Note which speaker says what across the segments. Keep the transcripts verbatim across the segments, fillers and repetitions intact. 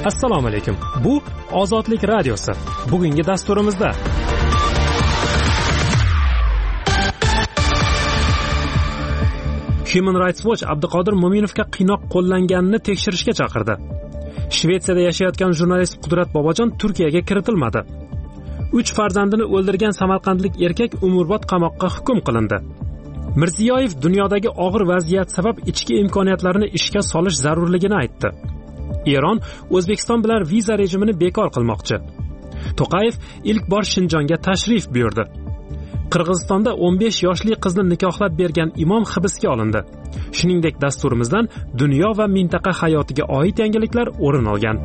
Speaker 1: Assalomu alaykum. Bu Ozodlik radiosi. Bugungi dasturimizda Human Rights Watch Abduqodir Mo'minovga qiynoq qo'llanganini tekshirishga chaqirdi. Shvetsiyada yashayotgan jurnalist Qudrat Bobojon Turkiyaga kiritilmadi. uch farzandini o'ldirgan samarqandlik erkak umrbod qamoqqa hukm qilindi. Mirziyoyev dunyodagi og'ir vaziyat sabab ichki imkoniyatlarini ishga solish zarurligini aytdi. Eron O'zbekiston bilan viza rejimini bekor qilmoqchi. To'qayev ilk bor Shinjonga tashrif buyurdi. Qirg'izistonda o'n besh yoshli qizni nikohlab bergan imom hibsga olindi. Shuningdek, dasturimizdan dunyo va mintaqa hayotiga oid yangiliklar o'rin olgan.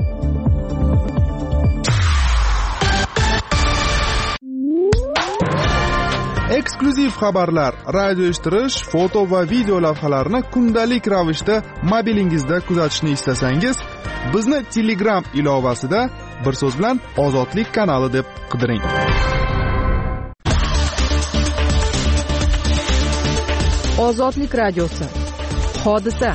Speaker 2: Eksklyuziv xabarlar, radio eshittirish, foto va video lavhalarni kundalik ravishda mobilingizda kuzatishni istasangiz, bizni Telegram ilovasida bir so'z bilan Ozodlik kanali deb qidiring.
Speaker 3: Ozodlik radiosi. Hodisa.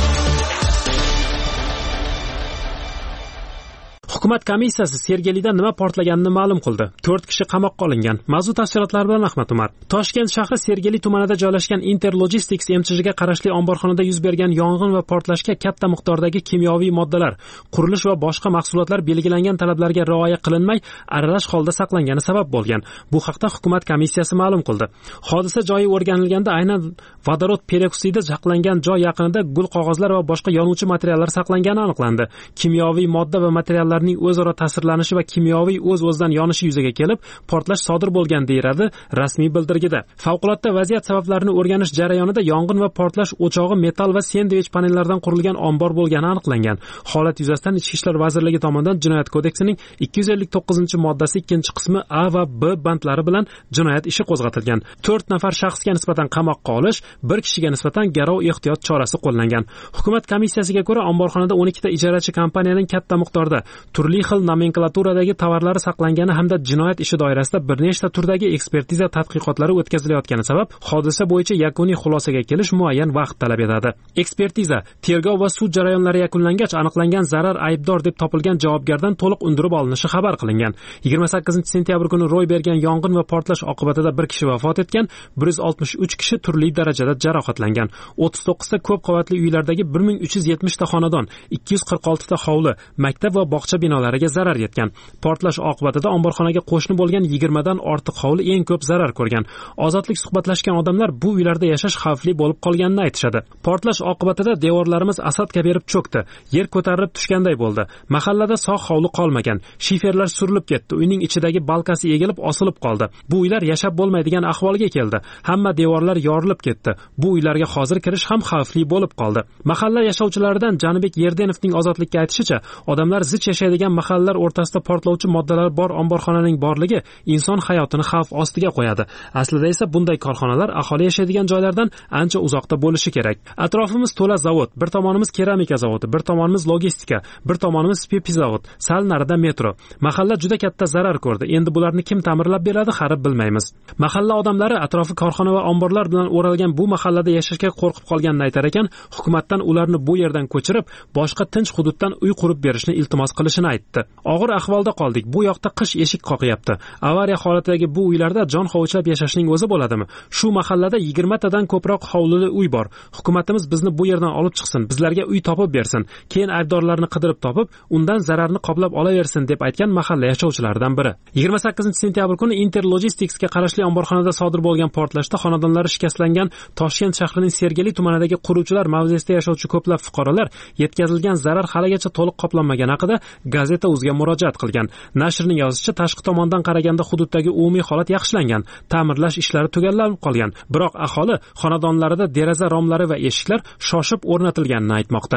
Speaker 1: Hukumat komissiyasi Sergelida nima portlaganini ma'lum qildi. to'rt kishi qamoqqa olingan. Mavzu tafsilotlari bilan Ahmad Umar. Toshkent shahri Sergeli tumanida joylashgan Interlogistics M C H'ga qarashli omborxonada yuz bergan yong'in va portlashga katta miqdordagi kimyoviy moddalar, qurilish va boshqa mahsulotlar belgilangan talablarga rioya qilinmay aralash holda saqlangani sabab bo'lgan. Bu haqda hukumat komissiyasi ma'lum qildi. Hodisa joyi o'rganilganda aynan vodorod peroksidi saqlangan joy yaqinida gul qog'ozlar va boshqa yonuvchi materiallar saqlangani aniqlandi. Kimyoviy modda va materiallarning o'zaro ta'sirlanishi va kimyoviy o'z-o'zidan yonishi yuzaga kelib, portlash sodir bo'lgan deyiladi rasmiy bildirgida. Favqulodda vaziyat sabablarini o'rganish jarayonida yong'in va portlash o'chog'i metall va sendvich panellardan qurilgan ombor bo'lgani aniqlangan. Holat yuzasidan Ichki ishlar vazirligi tomonidan Jinoyat kodeksining ikki yuz ellik to'qqizinchi moddasi ikkinchi qismi A va B bandlari bilan jinoyat ishi qo'zg'atilgan. to'rt nafar shaxsga nisbatan qamoqqa olish, bir kishiga nisbatan garov ehtiyot chorasi qo'llangan. Hukumat komissiyasiga ko'ra, omborxonada o'n ikkita ijarachi kompaniyaning katta miqdorda turli xil nomenklaturadagi tovarlari saqlangani hamda jinoyat ishi doirasida bir nechta turdagi ekspertiza tadqiqotlari o'tkazilayotgani sabab hodisa bo'yicha yakuniy xulosaga kelish muayyan vaqt talab etadi. Ekspertiza, tergov va sud jarayonlari yakunlangach aniqlangan zarar aybdor deb topilgan javobgardan to'liq undirib olinishi xabar qilingan. yigirma sakkizinchi sentyabr kuni ro'y bergan yong'in va portlash oqibatida bir kishi vafot etgan, bir yuz oltmish uch kishi turli darajada jarohatlangan. o'ttiz to'qqizta ko'p qavatli uylardagi bir ming uch yuz yetmishta xonadon, ikki yuz qirq oltita hovli, maktab va bog'cha binolariga zarar yetgan. Portlash oqibatida omborxonaga qo'shni bo'lgan yigirmadan ortiq hovli eng ko'p zarar ko'rgan. Ozodlik suhbatlashgan odamlar bu uylarda yashash xavfli bo'lib qolganini aytishadi. Portlash oqibatida devorlarimiz asadga berib cho'kdi. Yer ko'tarilib tushganday bo'ldi. Mahallada sog' hovli qolmagan. Shiferlar surilib ketdi. Uyning ichidagi balkasi egilib osilib qoldi. Bu uylar yashab bo'lmaydigan ahvolga keldi. Hamma devorlar yorilib ketdi. Bu uylarga hozir kirish ham xavfli bo'lib qoldi. Mahalla yashovchilaridan Janibek Yerdenovning Ozodlikka aytishicha, odamlar zich yashaydigan mahallalar o'rtasida portlovchi moddalar bor omborxonaning borligi inson hayotini xavf ostiga qo'yadi. Aslida esa bunday korxonalar aholi yashaydigan joylardan ancha uzoqda bo'lishi kerak. Atrofimiz to'la zavod, bir tomonimiz keramika zavodi, bir tomonimiz logistika, bir tomonimiz pipi zavod, sal narida metro. Mahalla juda katta zarar ko'rdi. Endi bularni kim ta'mirlab beradi, xarib bilmaymiz. Mahalla odamlari atrofi korxona va omborlar bilan o'ralgan bu mahallada yashashga qo'rqib qolganini aytar ekan, hukumatdan ularni bu yerdan ko'chirib, boshqa tinch hududdan uy qurib berishni iltimos qilishini aytdi. Og'ir ahvolda qoldik. Bu yoqda qish eshik qoqyapti. Avariya holatidagi bu uylarda jon hovuchlab yashashning o'zi bo'ladimi? Shu mahallada yigirma tadan ko'proq hovlili uy bor. Hukumatimiz bizni bu yerdan olib chiqsin, bizlarga uy topib bersin. Keyin aybdorlarni qidirib topib, undan zararni qoplab olaversin deb aytgan mahalla yashovchilaridan biri. yigirma sakkizinchi sentyabr kuni Interlogistics'ga qarashli omborxonada sodir bo'lgan portlashda xonadonlari shikastlangan Toshkent shahrining Sergeli tumanidagi quruvchilar mavzesida yashovchi ko'plab fuqarolar yetkazilgan zarar haligacha to'liq qoplanmagani haqida Gazeta o'ziga murojaat qilgan. Nashrning yozishicha, tashqi tomondan qaraganda hududdagi umumiy holat yaxshilangan, ta'mirlash ishlari tugallanib qolgan. Biroq aholi xonadonlarida deraza romlari va eshiklar shoshib o'rnatilganini aytmoqda.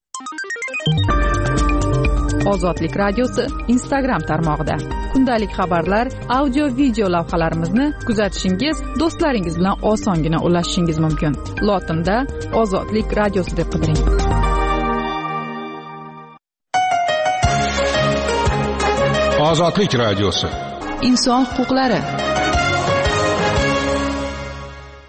Speaker 3: Ozodlik radiosi Instagram tarmog'ida kundalik xabarlar, audio video lavhalarimizni kuzatishingiz, do'stlaringiz bilan osongina ulashishingiz mumkin. Lotinda Ozodlik radiosi deb qidiring.
Speaker 4: Ozodlik radiosi.
Speaker 3: Inson huquqlari.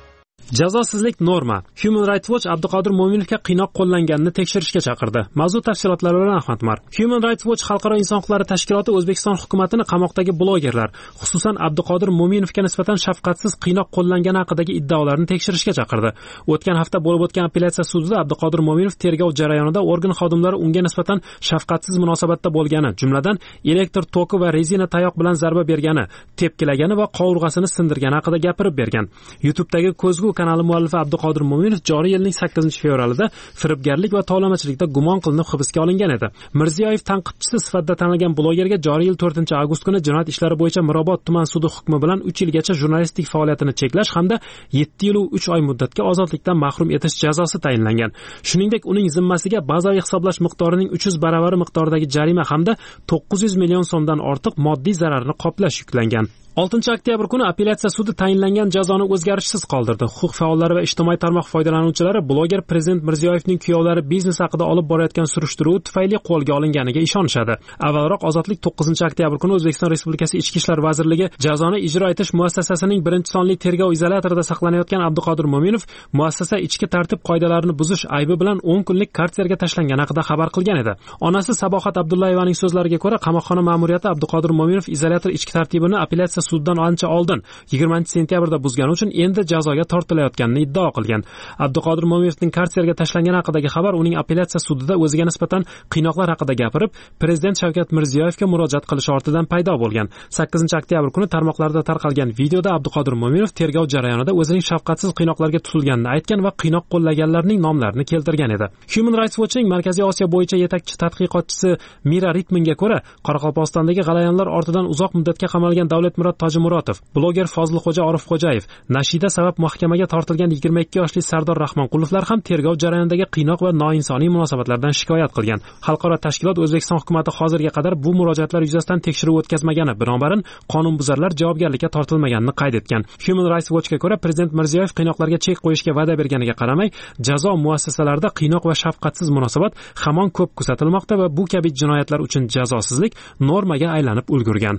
Speaker 1: Jazosizlik norma. Human Rights Watch Abduqodir Mo'minovga qiynoq qo'llanganini tekshirishga chaqirdi. Mavzu tafsilotlari bilan Ahmad Umar. Human Rights Watch xalqaro inson huquqlari tashkiloti O'zbekiston hukumatini qamoqdagi blogerlar, xususan Abduqodir Mo'minovga nisbatan shafqatsiz qiynoq qo'llangani haqidagi iddaolarni tekshirishga chaqirdi. O'tgan hafta bo'lib o'tgan apellyatsiya sudida Abduqodir Mo'minov tergov jarayonida organ xodimlari unga nisbatan shafqatsiz munosabatda bo'lgani, jumladan elektr toki va rezina tayoq bilan zarba bergani, tepkilagani va qovurg'asini sindirgani haqida gapirib bergan. YouTube'dagi Ko'zgu kanali muallifi Abduqodir Mo'minov joriy yilning sakkizinchi fevralida firibgarlik va tovlamachilikda gumon qilinib hibsga olingan edi. Mirziyoyev tanqidchisi sifatida tanilgan blogerga joriy yil to'rtinchi avgust kuni jinoyat ishlari bo'yicha Mirobod tuman sudi hukmi bilan uch yilgacha jurnalistik faoliyatini cheklash hamda yetti yil va uch oy muddatga ozodlikdan mahrum etish jazosi tayinlangan. Shuningdek, uning zimmasiga bazaviy hisoblash miqdorining uch yuz baravari miqdoridagi jarima hamda to'qqiz yuz million so'mdan ortiq moddiy zararni qoplash yuklangan. oltinchi oktyabr kuni apellyatsiya sudi tayinlangan jazoni o'zgarishsiz qoldirdi. Huquq faollari va ijtimoiy tarmoq foydalanuvchilari bloger Prezident Mirziyoyevning kuyovlari biznes haqida olib borayotgan surishtiruv tufayli qo'lga olinganiga ishonishadi. Avvalroq Ozodlik to'qqizinchi oktyabr kuni O'zbekiston Respublikasi Ichki ishlar vazirligi jazoni ijro etish muassasasining birinchi sonli tergov izolyatorida saqlanayotgan Abduqodir Mo'minov muassasa ichki tartib qoidalarini buzish aybi bilan o'n kunlik karserga tashlangani haqida xabar qilgan edi. Onasi Sabohat Abdullayevaning so'zlariga ko'ra, qamoqxona ma'muriyati Abduqodir Mo'minov izolyator ichki tartibini apellyatsiya suddan ancha oldin yigirmanchi sentyabrda buzgani uchun endi jazoga tortilayotganini iddao qilgan. Abduqodir Mo'minovning karserga tashlangani haqidagi xabar uning apellyatsiya sudida o'ziga nisbatan qiynoqlar haqida gapirib, Prezident Shavkat Mirziyoyevga murojaat qilish ortidan paydo bo'lgan. sakkizinchi oktyabr kuni tarmoqlarda tarqalgan videoda Abduqodir Mo'minov tergov jarayonida o'zining shafqatsiz qiynoqlarga tutilganini aytgan va qiynoq qo'llaganlarning nomlarini keltirgan edi. Human Rights Watch'ning Markaziy Osiyo bo'yicha yetakchi tadqiqotchisi Mira Ritmanga ko'ra, Qoraqalpog'istondagi g'alayanlar ortidan uzoq muddatga qamalgan Davlatmurod Tojimurotov, bloger Fozilxo'ja Orifxo'jayev, Nashida sabab mahkamaga tortilgan yigirma ikki yoshli Sardor Rahmonqulovlar ham tergov jarayonidagi qiynoq va noinsoniy munosabatlardan shikoyat qilgan. Xalqaro tashkilot O'zbekiston hukumatı hozirga qadar bu murojaatlar yuzasidan tekshiruv o'tkazmagani, binobarin qonunbuzarlar javobgarlikka tortilmaganini qayd etgan. Human Rights Watch'ga ko'ra, Prezident Mirziyoyev qiynoqlarga chek qo'yishga va'da berganiga qaramay, jazo muassasalarida qiynoq va shafqatsiz munosabat hamon ko'p kuzatilmoqda va bu kabi jinoyatlar uchun jazosizlik normaga aylanib ulgurgan.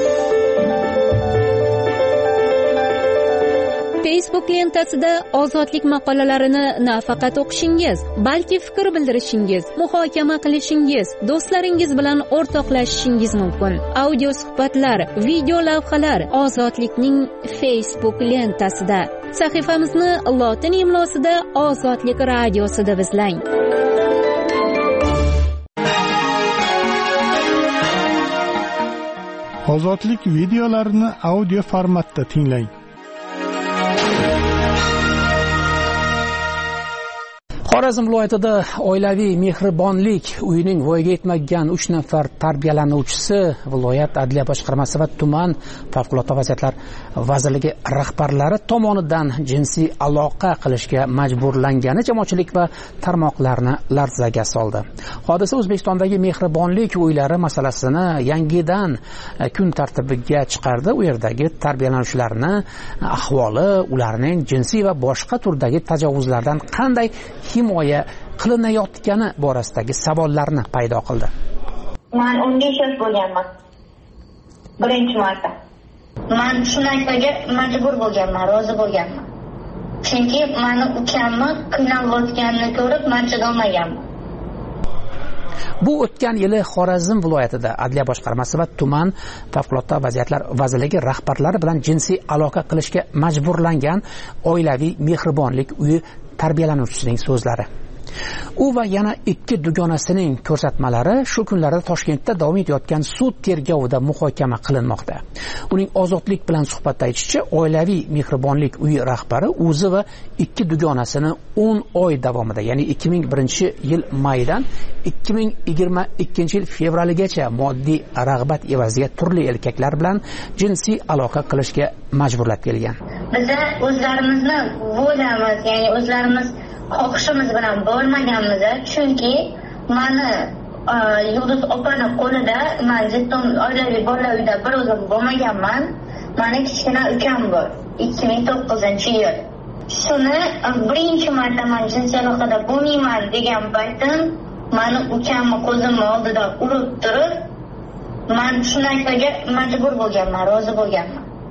Speaker 5: Facebook lentasida ozodlik maqolalarini nafaqat o'qishingiz, balki fikr bildirishingiz, muhokama qilishingiz, do'stlaringiz bilan o'rtoqlashishingiz mumkin. Audio suhbatlar, video lavhalar Ozodlikning Facebook lentasida. Sahifamizni lotin imlosida Ozodlik radiosida izlang.
Speaker 6: Ozodlik videolarini audio formatda tinglang.
Speaker 7: Xorazm viloyatida oilaviy mehribonlik uyining voyaga yetmagan uch nafar tarbiyalanuvchisi viloyat adliya boshqarmasi va tuman favqulodda vaziyatlar vazirligi rahbarlari tomonidan jinsiy aloqa qilishga majburlangani jamoatchilik va tarmoqlarni larzaga soldi. Hodisa O'zbekistondagi mehribonlik uylari masalasini yangidan kun tartibiga chiqardi. U yerdagi tarbiyalanuvchilarning ahvoli, ularning jinsiy va boshqa turdagi tajovuzlardan qanday himoya qilinayotgani borasidagi savollarni paydo qildi.
Speaker 8: Men o'n besh yosh bo'lganman. Birinchi marta. Men shunaqaga majbur bo'lganman, rozi bo'lganman. Chunki meni ukamni qiynalayotganini ko'rib, men chidolmaganman.
Speaker 7: Bu o'tgan yili Xorazm viloyatida adliya boshqarmasi va tuman favqulodda vaziyatlar vazirligi rahbarlari bilan jinsiy aloqa qilishga majburlangan oilaviy mehribonlik uyi tarbiyalanuvchisining so'zlari. U va yana ikki dugonasining ko'rsatmalari shu kunlarda Toshkentda davom etayotgan sud tergovida muhokama qilinmoqda. Uning Ozodlik bilan suhbatda aytishicha, oilaviy mehribonlik uyi rahbari o'zi va ikki dugonasini o'n oy davomida, ya'ni ikki ming birinchi yil maydan ikki ming yigirma ikkinchi yil fevraligacha moddiy rag'bat evaziga turli erkaklar bilan jinsiy aloqa qilishga majburlab kelgan.
Speaker 8: Biz o'zlarimizni vo'lamiz, ya'ni o'zlarimiz xohishimiz bilan bo'lmaganmiz, chunki meni Yulduz opani qo'lida men jetton oilaviy bolalar uyida bir o'zim bo'lmaganman. Meni kichkina ukam bor, ikki ming to'qqizinchi yil. Shuni birinchi marta men jinsiy aloqada bo'lmayman degan paytim meni ukamni ko'zimni oldida urib turib, men shunaqaga majbur bo'lganman, rozi bo'lganman.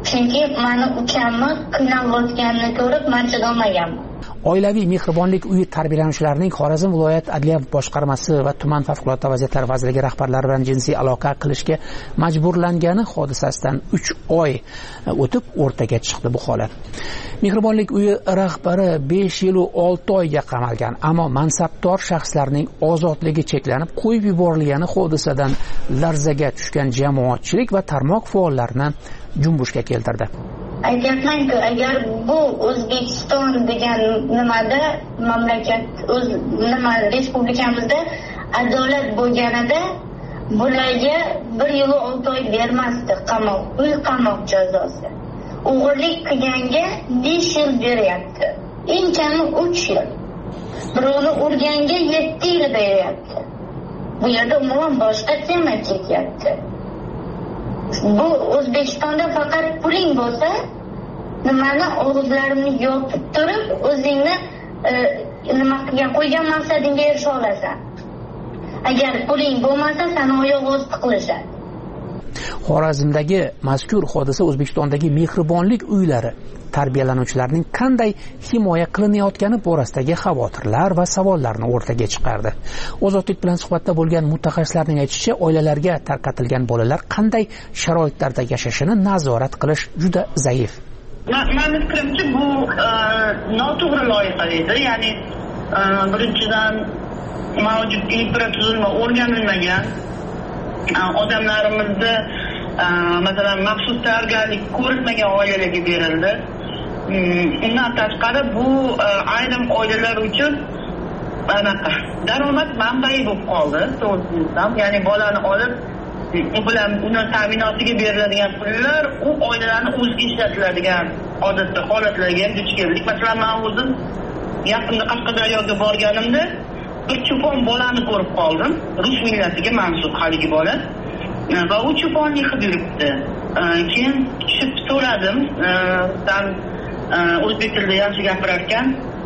Speaker 8: Chunki mani ukamni qiynalayotganini ko'rib man chidolmaganman.
Speaker 7: Oilaviy mehribonlik uyi tarbiyalanuvchilarining Xorazm viloyat adliya boshqarmasi va tuman favqulodda vaziyatlar vazirligi rahbarlari bilan jinsiy aloqa qilishga majburlangani hodisasidan uch oy o'tib o'rtaga chiqdi bu holat. Mehribonlik uyi rahbari besh yil va olti oyga qamalgan, ammo mansabdor shaxslarning ozodligi cheklanib qo'yib yuborilgani hodisadan larzaga tushgan jamoatchilik va tarmoq faollarini junbushga keltirdi.
Speaker 8: Aytyapman-ku, agar bu O'zbekiston degan nimada mamlakat o'z nima respublikamizda adolat bo'lganida bularga bir yil olti oy bermasdi qamoq, uy qamoq jazosi. O'g'irlik qilganga besh yil beryapti. Eng kami uch yil. Birovni urganga yetti yil beryapti. Bu yerda umuman boshqa tema ketyapti. Bu O'zbekistonda faqat puling bo'lsa, nimani og'izlarini yopib turib, o'zingni nima qilgan qo'ygan maqsadingga erisha olasan. Agar puling bo'lmasa, seni oyoq osti qilishadi.
Speaker 7: Xorazmdagi mazkur hodisa O'zbekistondagi mehribonlik uylari tarbiyalanuvchilarining qanday himoya qilinayotgani borasidagi xavotirlar va savollarni o'rtaga chiqardi. Ozodlik bilan suhbatda bo'lgan mutaxassislarning aytishicha, oilalarga tarqatilgan bolalar qanday sharoitlarda yashashini nazorat qilish juda zaif.
Speaker 9: Mani fikrimcha, bu noto'g'ri loyiha edi. Ya'ni birinchidan mavjud infratuzilma o'rganilmagan. Odamlarimizni masalan maxsus tayyorgarlik ko'rmagan oilalarga berildi. Undan tashqari bu ayrim oilalar uchun anaqa daromad manbai bo'lib qoldi, to'g'risi. Ya'ni bolani olib u bilan uni ta'minotiga beriladigan pullar u oilalarni o'ziga ishlatiladigan odatda holatlarga ham duch keldik. Masalan, men o'zim yaqinda Qashqadaryoga borganimda bir cho'pon bolani ko'rib qoldim. Rus millatiga mansub haligi bola. Va u cho'ponlik qilib yuribdi. Keyin tushib so'radim, dan o'zbek tilida yaxshi gapirarkan.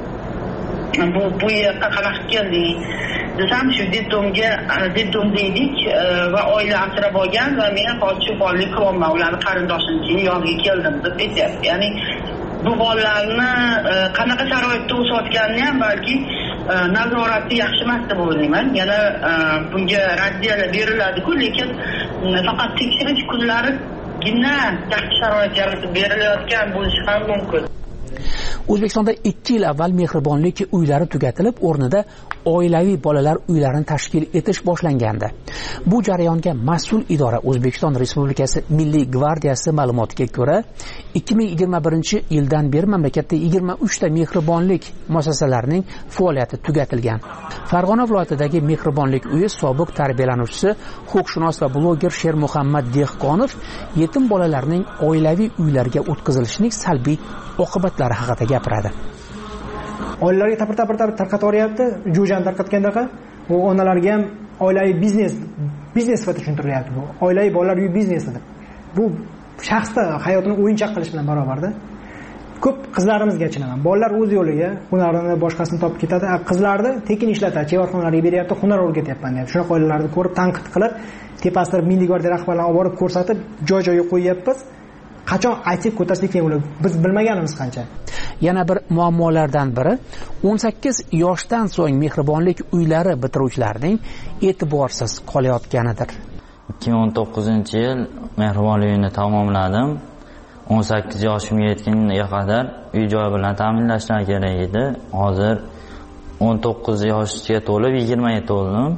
Speaker 9: Bu bu yerga qanaqa kelding? Desam, shu detdomga, detdomda edik va oila asrab olgan va men hozir cho'ponlik qilolman, ularni qarindoshimning yoniga keldim deb aytyapti. Ya'ni bu bolalarni qanaqa sharoitda o'sayotganini ham balki nazorati yaxshi emas deb o'ylayman. Yana bunga raddiyalar beriladi-ku, lekin faqat tekshirish kunlarigina yaxshi sharoit yaratib berilayotgan bo'lishi ham mumkin.
Speaker 7: O'zbekistonda ikki yil avval mehribonlik uylari tugatilib, o'rnida oilaviy bolalar uylarini tashkil etish boshlangandi. Bu jarayonga mas'ul idora O'zbekiston Respublikasi Milliy gvardiyasi ma'lumotiga ko'ra, ikki ming yigirma birinchi yildan beri mamlakatda yigirma uch ta mehribonlik muassasalarining faoliyati tugatilgan. Farg'ona viloyatidagi mehribonlik uyi sobiq tarbiyalanuvchisi, huquqshunos va bloger Shermuhammad Dehqonov yetim bolalarning oilaviy uylarga o'tkazilishining salbiy oqibatlari haqida gapiradi.
Speaker 10: Oilalarga tapir-tapir tarqatayoryapti, jo'jani tarqatgandaqa, bu onalarga ham oilaviy biznes, biznes sifatida tushuntirilyapti bu. Oilaviy bolalar uyi biznesidir. Bu shaxsda hayotini o'yinchoq qilish bilan barobarda. Ko'p qizlarimizga achinaman. Bolalar o'z yo'liga hunarini boshqasini topib ketadi. Qizlarni tekin ishlatadi, chevarxonalarga beryapti, hunar o'rgatyapman deyapti. Shunaqa oilalarni ko'rib tanqid qilib, tepasida Milliy gvardiya rahbarlarini olib borib ko'rsatib, joy-joyiga qo'yyapmiz. Qachon aytib ko'tarsak keyin ular biz bilmaganimiz qancha.
Speaker 7: Yana bir muammolardan biri o'n sakkiz yoshdan so'ng mehribonlik uylari bitiruvchilarining e'tiborsiz qolayotganidir.
Speaker 11: ikki ming o'n to'qqizinchi yil mehribonlik uyini tamomladim. o'n sakkiz yoshimga yetgunga qadar uy joy bilan ta'minlashlar kerak edi. Hozir o'n to'qqiz yoshga to'lib yigirmaga to'ldim.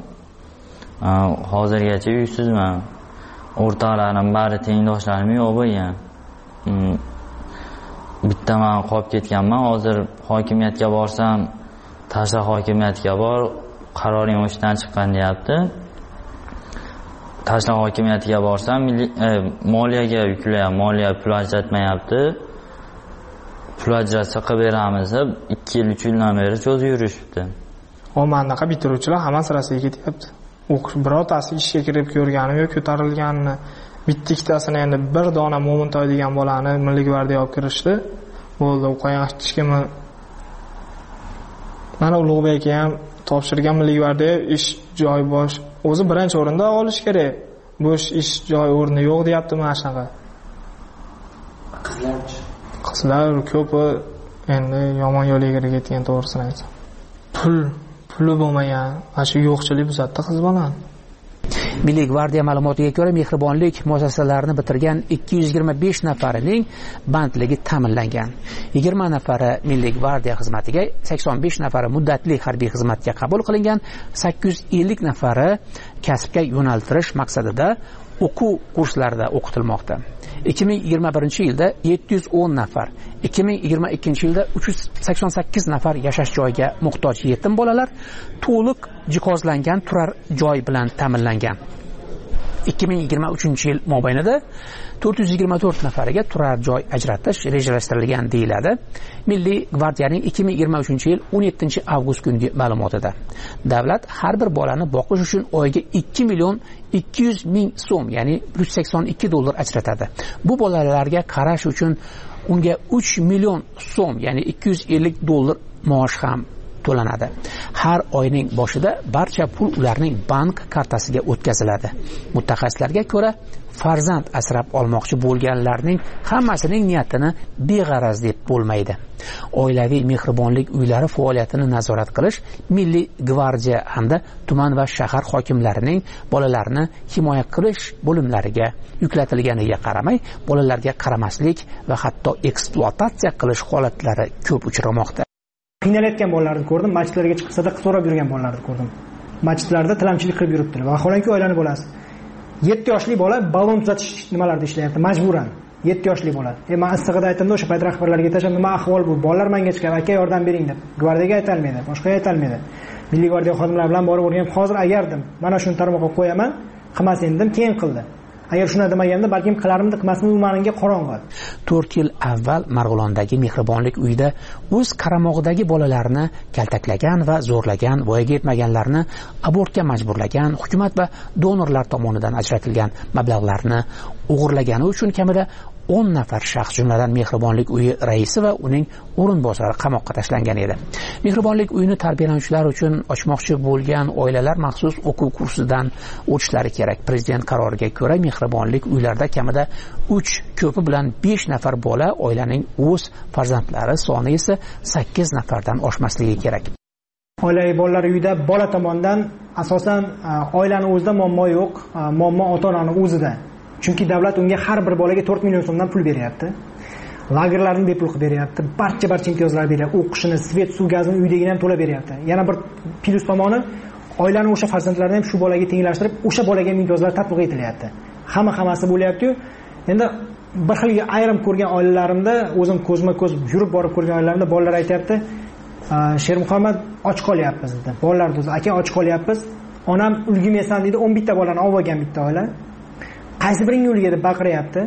Speaker 11: Hozirgacha uysizman. O'rtoqlarim bari tengdoshlarim yo'q bo'lgan. Bitta men qolib ketganman. Hozir hokimiyatga borsam, tashqi hokimiyatga bor, qaroring o'shdan chiqqan deyapti. Tashqi hokimiyatga borsam, moliyaga yuklayapti, moliya pul ajratmayapti. Pul ajratsa qilib beramiz deb ikki yil, uch yildan beri cho'zib yurishibdi.
Speaker 10: Omandaqa bitiruvchilar hammasi Rossiyaga ketyapti. O'qish birortasi ishga kirib ko'rgani yo'q, ko'tarilganini. Bitta ikkitasini endi bir dona Mo'mintoy degan bolani Milliy gvardiya olib kirishdi. Bo'ldi, u qo'ygan hech kimni. Mana Ulug'bekka ham topshirgan Milliy gvardiya ish joy bosh. O'zi birinchi o'rinda olish kerak. Bo'sh ish joy o'rni yo'q deyapti mana shunaqa.
Speaker 12: shaxslar ko'pi endi yomon yo'lga ketgan, to'g'risini aytsam. Pul, puli bo'lmagan, mana shu yo'qchilik buzatdi qiz bolani.
Speaker 7: Milliy gvardiya ma'lumotiga ko'ra, mehribonlik muassasalarini bitirgan ikki yuz yigirma besh nafarining bandligi ta'minlangan. yigirma nafari Milliy gvardiya xizmatiga, sakson besh nafari muddatli harbiy xizmatga qabul qilingan, sakkiz yuz ellik nafari kasbga yo'naltirish maqsadida o'quv kurslarida o'qitilmoqda. ikki ming yigirma birinchi yilda yetti yuz o'n nafar, ikki ming yigirma ikkinchi yilda uch yuz sakson sakkiz nafar yashash joyiga muhtoj yetim bolalar to'liq jihozlangan turar joy bilan ta'minlangan. ikki ming yigirma uchinchi yil mobaynida to'rt yuz yigirma to'rt nafariga turar joy ajratish rejalashtirilgan deyiladi. Milliy gvardiyaning ikki ming yigirma uchinchi yil o'n yettinchi avgust kungi ma'lumotida. Davlat har bir bolani boqish uchun oyiga ikki million ikki yuz ming so'm, ya'ni bir yuz sakson ikki dollar ajratadi. Bu bolalarga qarash uchun unga uch million so'm, ya'ni ikki yuz ellik dollar maosh ham to'lanadi. Har oyning boshida barcha pul ularning bank kartasiga o'tkaziladi. Mutaxassislarga ko'ra, farzand asrab olmoqchi bo'lganlarning hammasining niyatini beg'araz deb bo'lmaydi. Oilaviy mehribonlik uylari faoliyatini nazorat qilish Milliy gvardiya hamda tuman va shahar hokimlarining bolalarni himoya qilish bo'limlariga yuklatilganiga qaramay, bolalarga qaramaslik va hatto ekspluatatsiya qilish holatlari ko'p uchramoqda.
Speaker 10: Qiynalayotgan bolalarni ko'rdim, masjidlarga chiqib sadaqa so'rab yurgan bolalarni ko'rdim. Masjidlarda tilamchilik qilib yuribdilar. Vaholanki oilani bolasi. yetti yoshli bola balon tuzatish nimalarda ishlayapti, majburan. yetti yoshli bola. E men istig'ida aytdim, o'sha payt rahbarlarga aytashim, nima ahvol bu? Bolalar menga chiqib, aka yordam bering deb. Gvardiyaga ayta olmaydi, boshqa ayta olmaydi. Milliy gvardiya xodimlari bilan borib o'rganib, hozir agardim, mana shuni tarmoqqa qo'yaman, qilmasin dedim, keyin qildi. Agar shuni demaganda balkim qilarimni, qilmasmini u menga qorong'i.
Speaker 7: to'rt yil avval Marg'ilondagi mehribonlik uyida o'z qaramog'idagi bolalarni kaltaklagan va zo'rlagan, voyaga yetmaganlarni abortga majburlagan, hukumat va donorlar tomonidan ajratilgan mablag'larni o'g'irlagani uchun kamida o'n nafar shaxs, jumladan mehribonlik uyi raisi va uning o'rinbosari qamoqqa tashlangan edi. Mehribonlik uyini tarbiyalanuvchilar uchun ochmoqchi bo'lgan oilalar maxsus o'quv kursidan o'tishlari kerak. Prezident qaroriga ko'ra, mehribonlik uylarida kamida uch, ko'pi bilan besh nafar bola, oilaning o'z farzandlari soni esa sakkiz nafardan oshmasligi kerak.
Speaker 10: Oilaviy bolalar uyida bola tomonidan asosan oilani o'zida muammo yo'q, muammo ota-onaning o'zida. Chunki davlat unga har bir bolaga to'rt million so'mdan pul beryapti. Lagerlarni bepul qilib beryapti. Barcha barcha imtiyozlar beryapti. O'qishini, svet, suv, gazni uydagidan ham to'lab beryapti. Yana bir plyus tomoni, oilani o'sha farzandlarini ham shu bolaga tenglashtirib, o'sha bolaga imtiyozlar tatbiq etilyapti. Hamma hammasi bo'lyapti-yu. Endi bir xil ayrim ko'rgan oilalarimda, o'zim ko'zma-ko'z yurib borib ko'rgan oilalarimda bolalar aytayapti, Sher Muhammad och qolyapmiz dedi. Bolalar o'zi, aka och qolyapmiz. Onam ulgurmaysan dedi, o'n bitta bolani olib olgan bitta oila. Qaysi biringa ulgurdi deb baqiryapti.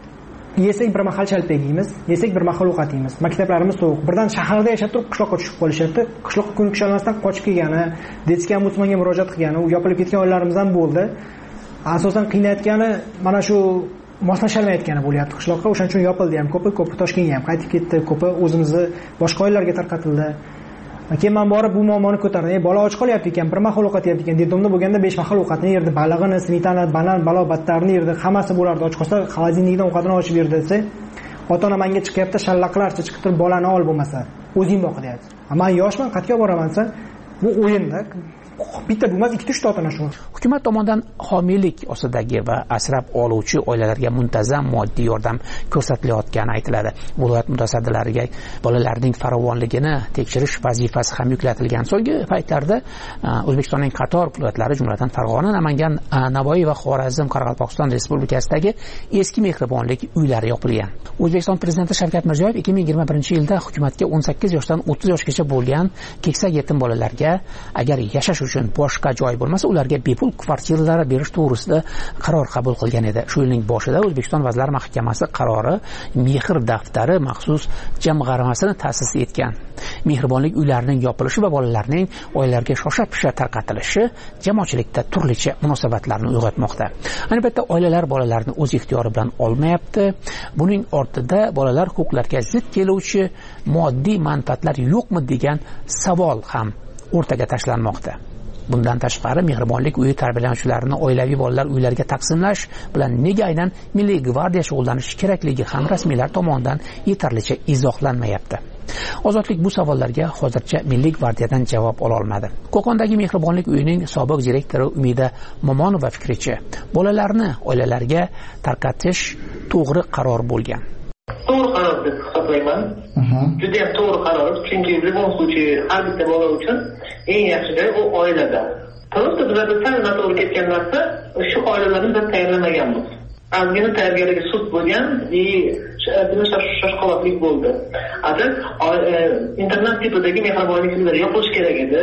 Speaker 10: Yesak bir mahal chalpak yeymiz, yesak bir mahal ovqat yeymiz. Maktablarimiz sovuq. Birdan shaharda yashab turib qishloqqa tushib qolishyapti. Qishloqqa kun kusholmasdan qochib kelgani, detskiy ombudsmanga murojaat qilgani, u yopilib ketgan oilalarimiz ham bo'ldi. Asosan qiynayotgani mana shu moslasholmayotgani bo'lyapti qishloqqa. O'shaning uchun yopildi ham ko'pi, ko'pi Toshkentga ham qaytib ketdi, ko'pi o'zimizni boshqa oilalarga tarqatildi. Keyin men borib bu muammoni ko'tardim. Ey, bola och qolyapti ekan, bir mahal ovqat yeyapti ekan. Dedomda bo'lganda besh mahal ovqatni yerdi, balig'ini, smetana, banan, balo battarni yerdi. Hammasi bo'lardi. Och qolsa, xolodilnikdan ovqatini ochib berdi desa, ota-ona menga chiqyapti, shallaqlarcha chiqib turib bolani ol bo'lmasa, o'zing boq deyapti. Men yoshman, qayerga boraman desa, bu o'yinda bitta bo'lmas, ikkita uchta ota-ona shu.
Speaker 7: Hukumat tomonidan homiylik ostidagi va asrab oluvchi oilalarga muntazam moddiy yordam ko'rsatilayotgani aytiladi. Viloyat mutasaddilariga bolalarning farovonligini tekshirish vazifasi ham yuklatilgan. So'nggi paytlarda O'zbekistonning qator viloyatlari, jumladan Farg'ona, Namangan, Navoiy va Xorazm, Qoraqalpog'iston Respublikasidagi eski mehribonlik uylari yopilgan. O'zbekiston Prezidenti Shavkat Mirziyoyev ikki ming yigirma birinchi yilda hukumatga o'n sakkiz yoshdan o'ttiz yoshgacha bo'lgan keksa yetim bolalarga agar yashash uchun boshqa joy bo'lmasa, ularga bepul kvartiralar berish to'g'risida qaror qabul qilgan edi. Shu yilning boshida O'zbekiston Vazirlar Mahkamasi qarori Mehr daftari maxsus jamg'armasini ta'sis etgan. Mehribonlik uylarining yopilishi va bolalarning oilalarga shosha-pisha tarqatilishi jamoatchilikda turlicha munosabatlarni uyg'otmoqda. Ayni paytda oilalar bolalarni o'z ixtiyori bilan olmayapti. Buning ortida bolalar huquqlariga zid keluvchi moddiy manfaatlar yo'qmi degan savol ham o'rtaga tashlanmoqda. Bundan tashqari mehribonlik uyi tarbiyalanuvchilarini oilaviy bolalar uylariga taqsimlash bilan nega aynan Milliy gvardiya shug'ullanishi kerakligi ham rasmiylar tomonidan yetarlicha izohlanmayapti. Ozodlik bu savollarga hozircha Milliy gvardiyadan javob ola olmadi. Qo'qondagi mehribonlik uyining sobiq direktori Umida Momonova fikricha, bolalarni oilalarga tarqatish to'g'ri qaror bo'lgan.
Speaker 9: To'g'ri qaror deb hisoblayman. Juda ham to'g'ri qaror, chunki bu случае har bitta bola uchun eng yaxshi u oilada. Просто bizlarda sal noto'g'ri ketgan narsa, shu oilalarni biz tayyorlamaganmiz. Ozgina tayyorgarligi sust bo'lgan, и shoshqaloqlik bo'ldi. Agar internet tipidagi mehribonlik uylari yopilishi kerak edi,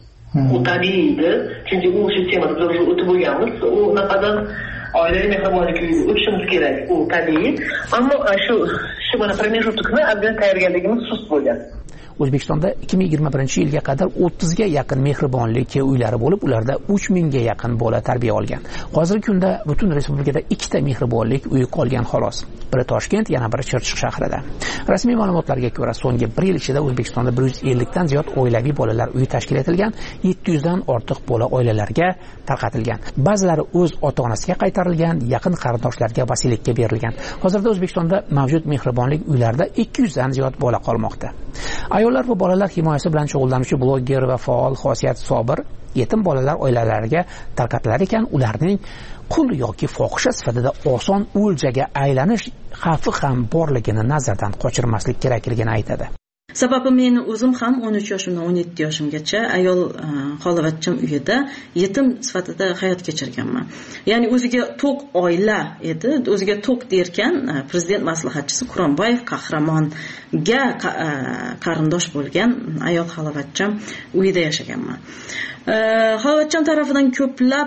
Speaker 9: u tabiiy edi, chunki u sistemada biz уже o'tib bo'lganmiz. U naqadan oilaviy mehribonlik uyiga o'tishimiz kerak, u tabiiy. Ammo shu shu mana pромежутокni ozgina tayyorgarligimiz sust bo'lgan.
Speaker 7: O'zbekistonda ikki ming yigirma birinchi yilga qadar o'ttizga yaqin mehribonlik uylari bo'lib, ularda uch mingga yaqin bola tarbiya olgan. Hozirgi kunda butun respublikada ikkita mehribonlik uyi qolgan xolos. Biri Toshkent, yana biri Chirchiq shahrida. Rasmiy ma'lumotlarga ko'ra, so'nggi bir yil ichida O'zbekistonda bir yuz ellik dan ziyod oilaviy bolalar uyi tashkil etilgan, yetti yuz dan ortiq bola oilalarga tarqatilgan. Ba'zilari o'z ota-onasiga qaytarilgan, yaqin qarindoshlarga vasiylikka berilgan. Hozirda O'zbekistonda mavjud mehribonlik uylarida ikki yuz dan ziyod bola qolmoqda. Ayollar va bolalar himoyasi bilan shug'ullanuvchi bloger va faol Xosiyat Sobir yetim bolalar oilalariga tarqatilar ekan, ularning qul yoki fohisha sifatida oson o'ljaga aylanish xavfi ham borligini nazardan qochirmaslik kerakligini aytadi.
Speaker 13: Sababi men o'zim ham o'n uch yoshimdan o'n yetti yoshimgacha ayol xolovatchim uyida yetim sifatida hayot kechirganman. Ya'ni o'ziga to'q oila edi, o'ziga to'q derkan prezident maslahatchisi Quronboyev Qahramonga qarindosh bo'lgan ayol xolovatchim uyida yashaganman. Xolovatchim tarafidan ko'plab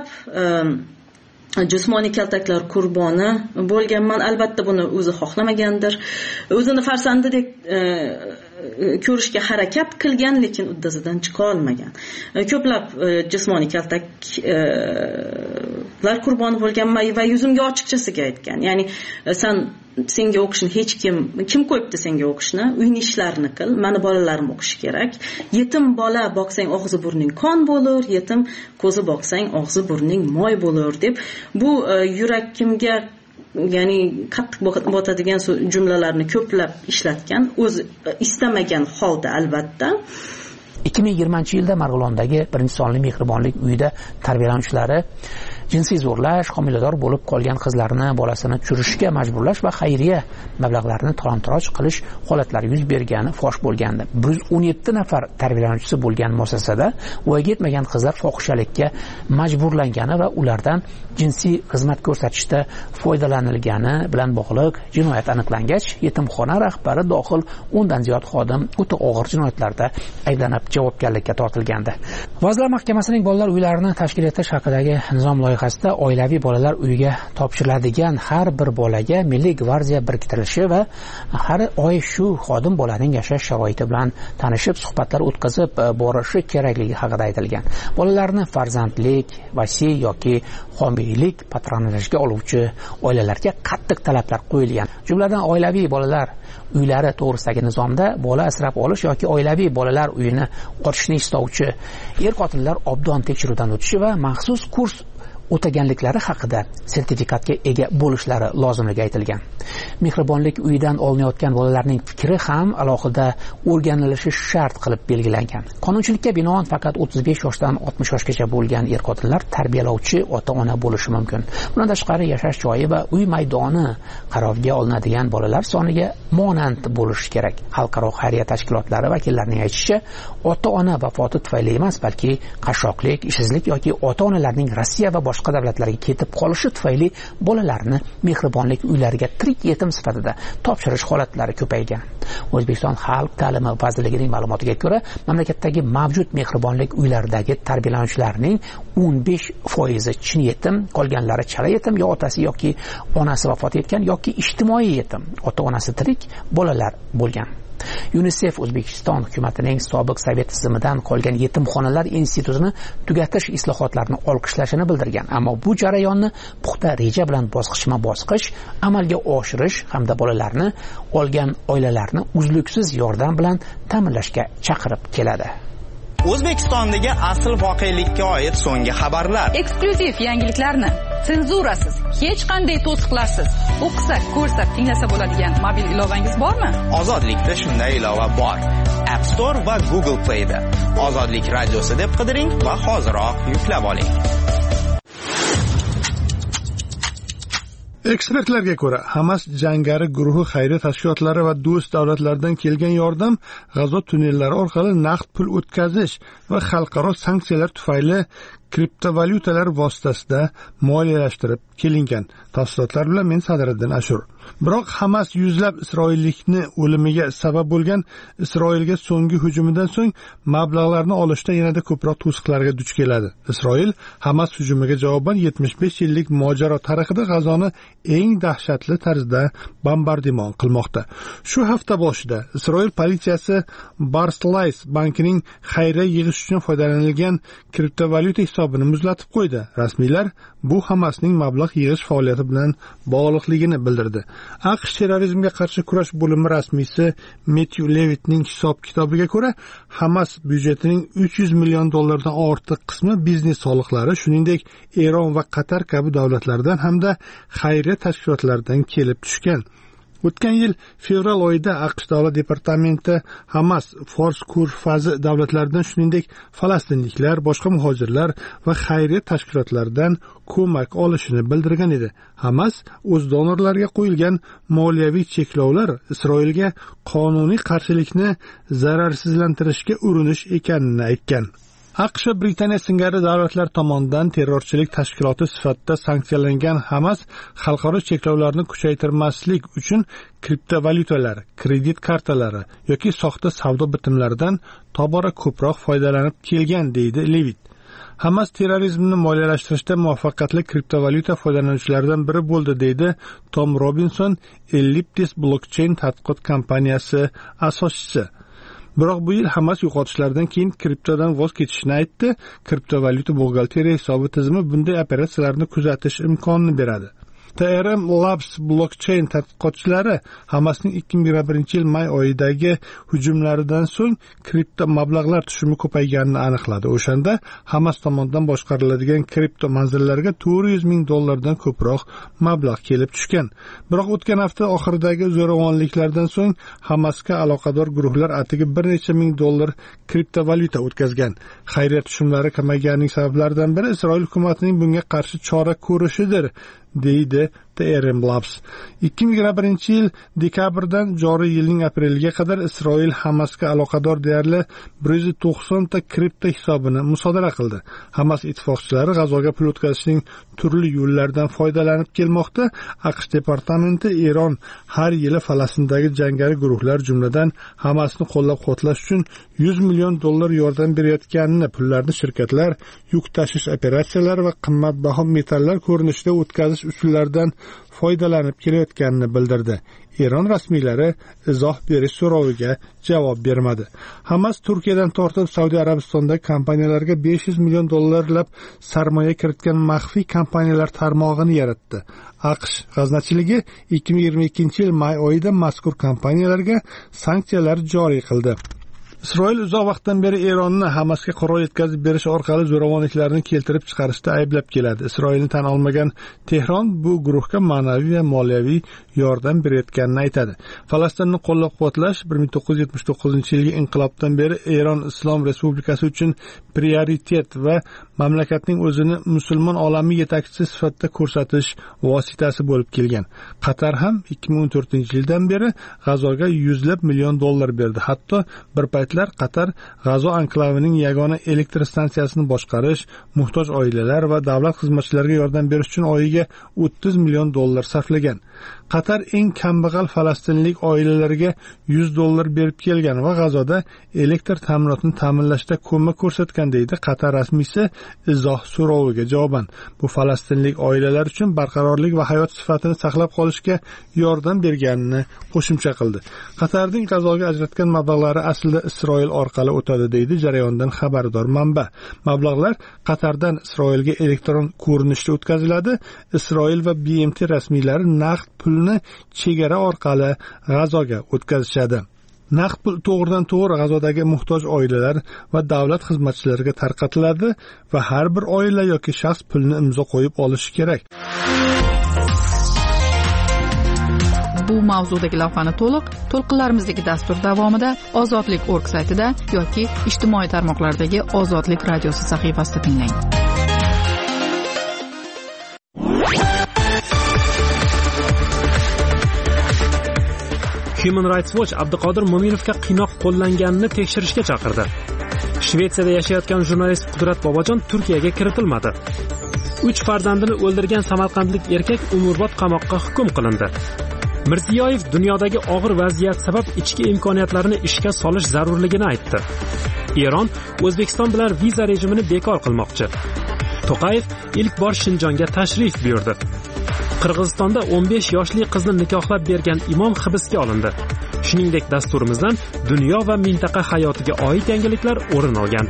Speaker 13: jismoniy kaltaklar qurboni bo'lganman. Albatta buni o'zi xohlamagandir. O'zini farzandidek ko'rishga harakat qilgan, lekin uddasidan chiqa olmagan. Ko'plab jismoniy kaltaklar qurboni bo'lganman va yuzimga ochiqchasiga aytgan. Ya'ni sen senga o'qishni hech kim kim qo'yibdi senga o'qishni? Uyning ishlarini qil. Meni bolalarim o'qishi kerak. Yetim bola boqsang og'zi burning qon bo'lar, yetim ko'zi boqsang og'zi burning moy bo'lar deb bu yurakimga ya'ni qattiq botadigan jumlalarni ko'plab ishlatgan, o'zi istamagan holda albatta.
Speaker 7: ikki ming yigirmanchi yilda Marg'ilondagi birinchi sonli mehribonlik uyida tarbiyalanuvchilari jinsiy zo'rlash, homilador bo'lib qolgan qizlarni bolasini tushirishga majburlash va xayriya mablag'larini talon-taroj qilish holatlari yuz bergani fosh bo'lgandi. bir yuz o'n yetti nafar tarbiyalanuvchisi bo'lgan muassasada voyaga yetmagan qizlar fohishalikka majburlangani va ulardan jinsiy xizmat ko'rsatishda foydalanilgani bilan bog'liq jinoyat aniqlangach, yetimxona rahbari dohil o'ndan ziyod xodim o'ta og'ir jinoyatlarda ayblanib javobgarlikka tortilgandi. Vazirlar Mahkamasining bolalar uylarini tashkil etish haqidagi nizom loyihasida oilaviy bolalar uyiga topshiriladigan har bir bolaga Milliy gvardiya biriktirilishi va har oy shu xodim bolaning yashash sharoiti bilan tanishib, suhbatlar o'tkazib borishi kerakligi haqida aytilgan. Bolalarni farzandlik, vasiy yoki homiylik patronajga oluvchi oilalarga qattiq talablar qo'yilgan. Jumladan oilaviy bolalar uylari to'g'risidagi nizomda bola asrab olish yoki oilaviy bolalar uyini ochishni istovchi er-xotinlar obdon tekshiruvdan o'tishi va maxsus kurs o'taganliklari haqida sertifikatga ega bo'lishlari lozimligi aytilgan. Mehribonlik uyidan olinayotgan bolalarning fikri ham alohida o'rganilishi shart qilib belgilangan. Qonunchilikka binoan faqat o'ttiz besh yoshdan oltmish yoshgacha bo'lgan er-xotinlar tarbiyalovchi ota-ona bo'lishi mumkin. Bundan tashqari yashash joyi va uy maydoni qarovga olinadigan bolalar soniga monand bo'lishi kerak. Xalqaro xayriya tashkilotlari vakillarining aytishicha, ota-ona vafoti tufayli emas, balki qashshoqlik, ishsizlik yoki ota-onalarning Rossiya va boshqa davlatlarga ketib qolishi tufayli bolalarni mehribonlik uylariga tirik yetim sifatida topshirish holatlari ko'paygan. O'zbekiston Xalq ta'limi vazirligining ma'lumotiga ko'ra, mamlakatdagi mavjud mehribonlik uylaridagi tarbiyalanuvchilarning o'n besh foizi chin yetim, qolganlari chala yetim, yo otasi yoki onasi vafot etgan yoki ijtimoiy yetim, ota-onasi tirik bolalar bo'lgan. UNICEF O'zbekiston hukumatining sobiq sovet tizimidan qolgan yetimxonalar institutini tugatish islohotlarini olqishlashini bildirgan, ammo bu jarayonni puxta reja bilan bosqichma-bosqich amalga oshirish hamda bolalarni olgan oilalarni uzluksiz yordam bilan ta'minlashga chaqirib keladi.
Speaker 14: O'zbekistondagi asl voqelikka oid so'nggi xabarlar,
Speaker 3: eksklyuziv yangiliklarni senzurasiz, hech qanday to'siqlarsiz o'qisak, ko'rsak, tinglasa bo'ladigan mobil ilovangiz bormi?
Speaker 14: Ozodlikda shunday ilova bor. App Store va Google Play'da Ozodlik radiosi deb qidiring va hoziroq yuklab oling.
Speaker 15: Ekspertlarga ko'ra, Hamas jangari guruhi xayriya tashkilotlari va do'st davlatlardan kelgan yordam G'azo tunnellari orqali naqd pul o'tkazish va xalqaro sanksiyalar tufayli kriptovalyutalar vositasida moliyalashtirib kelingan. Tafsilotlar bilan men Sadriddin Ashur. Biroq Hamas yuzlab isroillikni o'limiga sabab bo'lgan Isroilga so'nggi hujumidan so'ng mablag'larni olishda yanada ko'proq to'siqlarga duch keladi. Isroil Hamas hujumiga javoban yetmish besh yillik mojaro tarixida G'azoni eng dahshatli tarzda bombardimon qilmoqda. Shu hafta boshida Isroil politsiyasi Barclays bankining xayriya yig'ish uchun foydalanilgan kriptovalyuta hisobini muzlatib qo'ydi. Rasmiylar bu Hamasning mablag' yig'ish faoliyati bilan bog'liqligini bildirdi. AQSh terrorizmga qarshi kurash bo'limi rasmiysi Matthew Levittning hisob-kitobiga ko'ra, Hamas byudjetining uch yuz million dollardan ortiq qismi biznes soliqlari, shuningdek Eron va Qatar kabi davlatlardan hamda xayriya tashkilotlaridan kelib tushgan. O'tgan yil fevral oyida AQSh davlat departamenti Hamas, Fors Kurfazi davlatlaridan, shuningdek falastinliklar, boshqa muhojirlar va xayriya tashkilotlaridan ko'mak olishini bildirgan edi. Hamas o'z donorlariga qo'yilgan moliyaviy cheklovlar Isroilga qonuniy qarshilikni zararsizlantirishga urinish ekanini aytgan. AQSh Britaniya singari davlatlar tomonidan terrorchilik tashkiloti sifatida sanksiyalangan Hamas xalqaro cheklovlarni kuchaytirmaslik uchun kriptovalyutalar, kredit kartalari yoki soxta savdo bitimlaridan tobora ko'proq foydalanib kelgan, deydi Levitt. Hamas terrorizmni moliyalashtirishda muvaffaqiyatli kriptovalyuta foydalanuvchilaridan biri bo'ldi, deydi Tom Robinson, Elliptis Blockchain tadqiqot kompaniyasi asoschisi. Biroq bu yil Hamas yo'qotishlardan keyin kriptodan voz kechishni aytdi. Kriptovalyuta buxgalteriya hisobi tizimi bunday operatsiyalarni kuzatish imkonini beradi. T R M Labs Blockchain tadqiqotchilari Hamasning ikki ming yigirma birinchi yil may oyidagi hujumlaridan so'ng kripto mablag'lar tushumi ko'payganini aniqladi. O'shanda Hamas tomonidan boshqariladigan kripto manzillarga to'rt yuz ming dollardan ko'proq mablag' kelib tushgan. Biroq o'tgan hafta oxiridagi zo'ravonliklardan so'ng Hamasga aloqador guruhlar atigi bir necha ming dollar kriptovalyuta o'tkazgan. Xayriya tushumlari kamayganining sabablaridan biri Isroil hukumatining bunga qarshi chora ko'rishidir, deydi T R M Labs. ikki ming yigirma birinchi yil dekabrdan joriy yilning apreliga qadar Isroil Hamasga aloqador deyarli bir yuz to'qson ta kripto hisobini musodara qildi. Hamas ittifoqchilari G'azoga pul o'tkazishning turli yo'llaridan foydalanib kelmoqda. AQSh departamenti Eron har yili Falastindagi jangari guruhlar, jumladan Hamasni qo'llab-quvvatlash uchun yuz million dollar yordam berayotganini, pullarni shirkatlar yuk tashish operatsiyalari va qimmatbaho metallar ko'rinishida o'tkazish usullaridan foydalanib kelayotganini bildirdi. Eron rasmiylari izoh berish so'roviga javob bermadi. Hamas Turkiyadan tortib Saudiya Arabistondagi kompaniyalarga besh yuz million dollarlab sarmoya kiritgan maxfiy kompaniyalar tarmog'ini yaratdi. AQSh g'aznachiligi ikki ming yigirma ikkinchi yil may oyida mazkur kompaniyalarga sanksiyalar joriy qildi. Isroil uzoq vaqtdan beri Eronni Hamasga qurol yetkazib berish orqali zo'ravonliklarni keltirib chiqarishda ayblab keladi. Isroilni tan olmagan Tehron bu guruhga ma'naviy va moliyaviy yordam berayotganini aytadi. Falastinni qo'llab-quvvatlash bir ming to'qqiz yuz yetmish to'qqizinchi yilgi inqilobdan beri Eron Islom Respublikasi uchun prioritet va mamlakatning o'zini musulmon olami yetakchisi sifatida ko'rsatish vositasi bo'lib kelgan. Qatar ham ikki ming o'n to'rtinchi yildan beri G'azoga yuzlab million dollar berdi. Hatto bir paytlar Qatar G'azo anklavining yagona elektr stansiyasini boshqarish, muhtoj oilalar va davlat xizmatchilariga yordam berish uchun oyiga o'ttiz million dollar sarflagan. Qatar eng kambag'al falastinlik oilalarga yuz dollar berib kelgan va G'azoda elektr ta'minotini ta'minlashda ko'mak ko'rsatgan, deydi Qatar rasmiysi izoh so'roviga javoban. Bu falastinlik oilalar uchun barqarorlik va hayot sifatini saqlab qolishga yordam berganini qo'shimcha qildi. Qatarning G'azoga ajratgan mablag'lari aslida Isroil orqali o'tadi, deydi jarayondan xabardor manba. Mablag'lar Qatardan Isroilga elektron ko'rinishda o'tkaziladi. Isroil va B M T rasmiylari naqd pulni chegara orqali G'azoga o'tkazishadi. naqd pul to'g'ridan to'g'ri g'azodagi muhtoj oilalar va davlat xizmatchilariga tarqatiladi va har bir oila yoki shaxs pulni imzo qo'yib olishi kerak.
Speaker 3: Bu mavzudagi lavhani to'liq to'lqinlarimizdagi dastur davomida ozodlik точка org saytida yoki ijtimoiy tarmoqlardagi Ozodlik radiosi sahifasida tinglang.
Speaker 1: Human Rights Watch Abduqodir Mo'minovga qiynoq qo'llanganini tekshirishga chaqirdi. Shvetsiyada yashayotgan jurnalist Qudrat Bobojon Turkiyaga kiritilmadi. uch farzandini o'ldirgan samarqandlik erkak umrbod qamoqqa hukm qilindi. Mirziyoyev dunyodagi og'ir vaziyat sabab ichki imkoniyatlarini ishga solish zarurligini aytdi. Eron O'zbekiston bilan viza rejimini bekor qilmoqchi. To'qayev ilk bor Shinjonga tashrif buyurdi. Qirg'izistonda o'n besh yoshli qizni nikohlab bergan imom hibsga olindi. Shuningdek, dasturimizdan dunyo va mintaqa hayotiga oid yangiliklar o'rin olgan.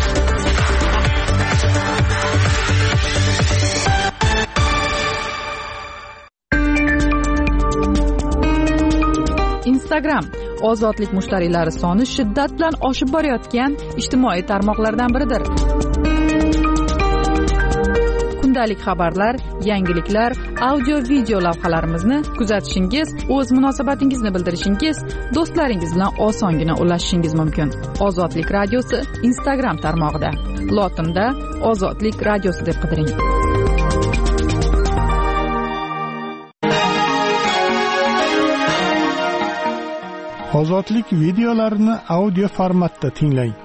Speaker 3: Instagram ozodlik mushtariylari soni shiddat bilan oshib borayotgan ijtimoiy tarmoqlardan biridir. Kundalik xabarlar, yangiliklar, audio video lavhalarimizni kuzatishingiz, o'z munosabatingizni bildirishingiz, do'stlaringiz bilan osongina ulashishingiz mumkin. Ozodlik radiosi Instagram tarmog'ida. Lotinda Ozodlik radiosi deb qidiring.
Speaker 6: Ozodlik videolarini audio formatda tinglang.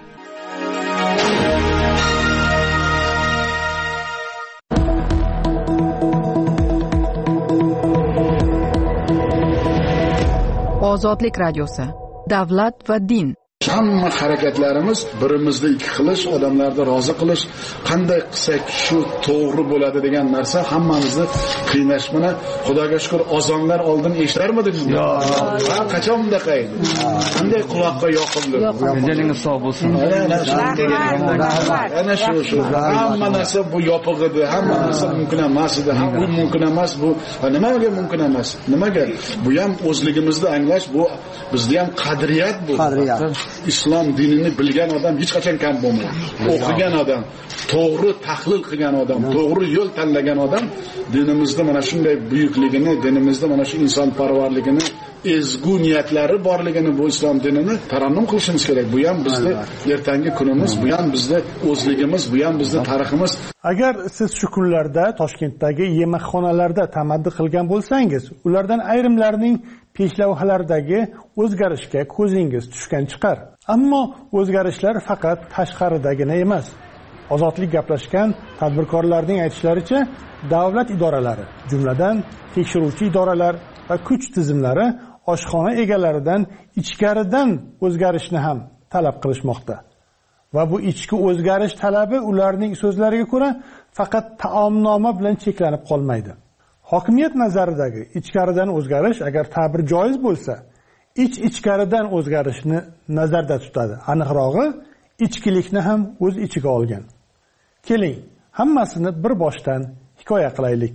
Speaker 3: Ozodlik radiosi. Davlat va din.
Speaker 16: Hamma harakatlarimiz birimizni ikki qilish, odamlarni rozi qilish, qanday qilsak shu to'g'ri bo'ladi degan narsa hammamizni qiynash. Mana Xudoga shukr, azonlar oldin eshitarmidingiz? Yo'q. Qachon bunaqa edi? Qanday quloqqa yoqimli.
Speaker 17: Joningiz sog' bo'lsin.
Speaker 16: Ana shu shu. Hamma narsa bu yopiq edi, hamma narsa mumkin emas edi. Ham u mumkin emas, bu nimaga mumkin emas? Nimaga? Bu ham o'zligimizni anglash, bu bizda ham qadriyat bu. Qadriyat. Islom dinini bilgan odam hech qachon kam bo'lmaydi. O'qigan odam, to'g'ri tahlil qilgan odam, to'g'ri yo'l tanlagan odam dinimizda mana shunday buyukligini, dinimizda mana shu insonparvarligini, ezgu niyatlari borligini, bu islom dinini tarannum qilishimiz kerak. Bu ham bizning ertangi kunimiz, bu ham bizning o'zligimiz, bu ham bizning tariximiz.
Speaker 6: Agar siz shu kunlarda Toshkentdagi yemakxonalarda tamaddi qilgan bo'lsangiz, ulardan ayrimlarining peshlavhalardagi o'zgarishga ko'zingiz tushgan chiqar. Ammo o'zgarishlar faqat tashqaridagina emas. Ozodlik gaplashgan tadbirkorlarning aytishlaricha, davlat idoralari, jumladan tekshiruvchi idoralar va kuch tizimlari oshxona egalaridan ichkaridan o'zgarishni ham talab qilishmoqda. Va bu ichki o'zgarish talabi ularning so'zlariga ko'ra faqat taomnoma bilan cheklanib qolmaydi. Hokimiyat nazaridagi ichkaridan o'zgarish agar ta'bir joiz bo'lsa, ich-ichkaridan o'zgarishni nazarda tutadi. Aniqrog'i, ichkilikni ham o'z ichiga olgan. Keling, hammasini bir boshdan hikoya qilaylik.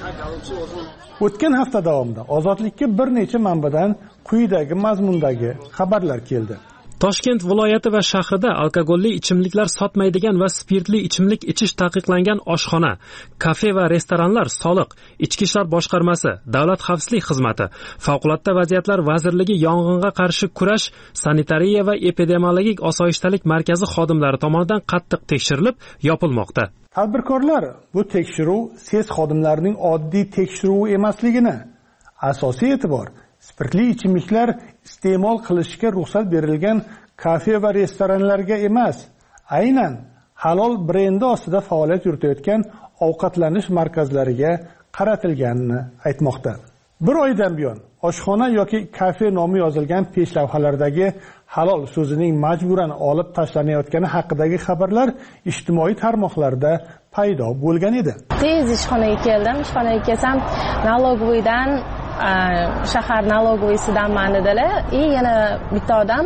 Speaker 6: O'tgan hafta davomida Ozodlikka bir necha manbadan quyidagi mazmundagi xabarlar keldi.
Speaker 1: Toshkent viloyati va shahrida alkogolli ichimliklar sotmaydigan va spirtli ichimlik ichish taqiqlangan oshxona, kafe va restoranlar soliq, ichki ishlar boshqarmasi, davlat xavfsizlik xizmati, favqulodda vaziyatlar vazirligi yong'inga qarshi kurash sanitariya va epidemiologik osoyishtalik markazi xodimlari tomonidan qattiq tekshirilib, yopilmoqda.
Speaker 6: Tadbirkorlar bu tekshiruv S E S xodimlarining oddiy tekshiruvi emasligini, asosiy e'tibor spirtli ichimliklar iste'mol qilishga ruxsat berilgan kafe va restoranlarga emas, aynan halol brendi ostida faoliyat yuritayotgan ovqatlanish markazlariga qaratilganini aytmoqda. Bir oydan buyon oshxona yoki kafe nomi yozilgan peshlavhalardagi halol so'zining majburan olib tashlanayotgani haqidagi xabarlar ijtimoiy tarmoqlarda paydo bo'lgan edi.
Speaker 18: Tez ishxonaga keldim. Ishxonaga kelsam, налоговыйdan shahar налоговыйsidanman dedilar. И yana bitta odam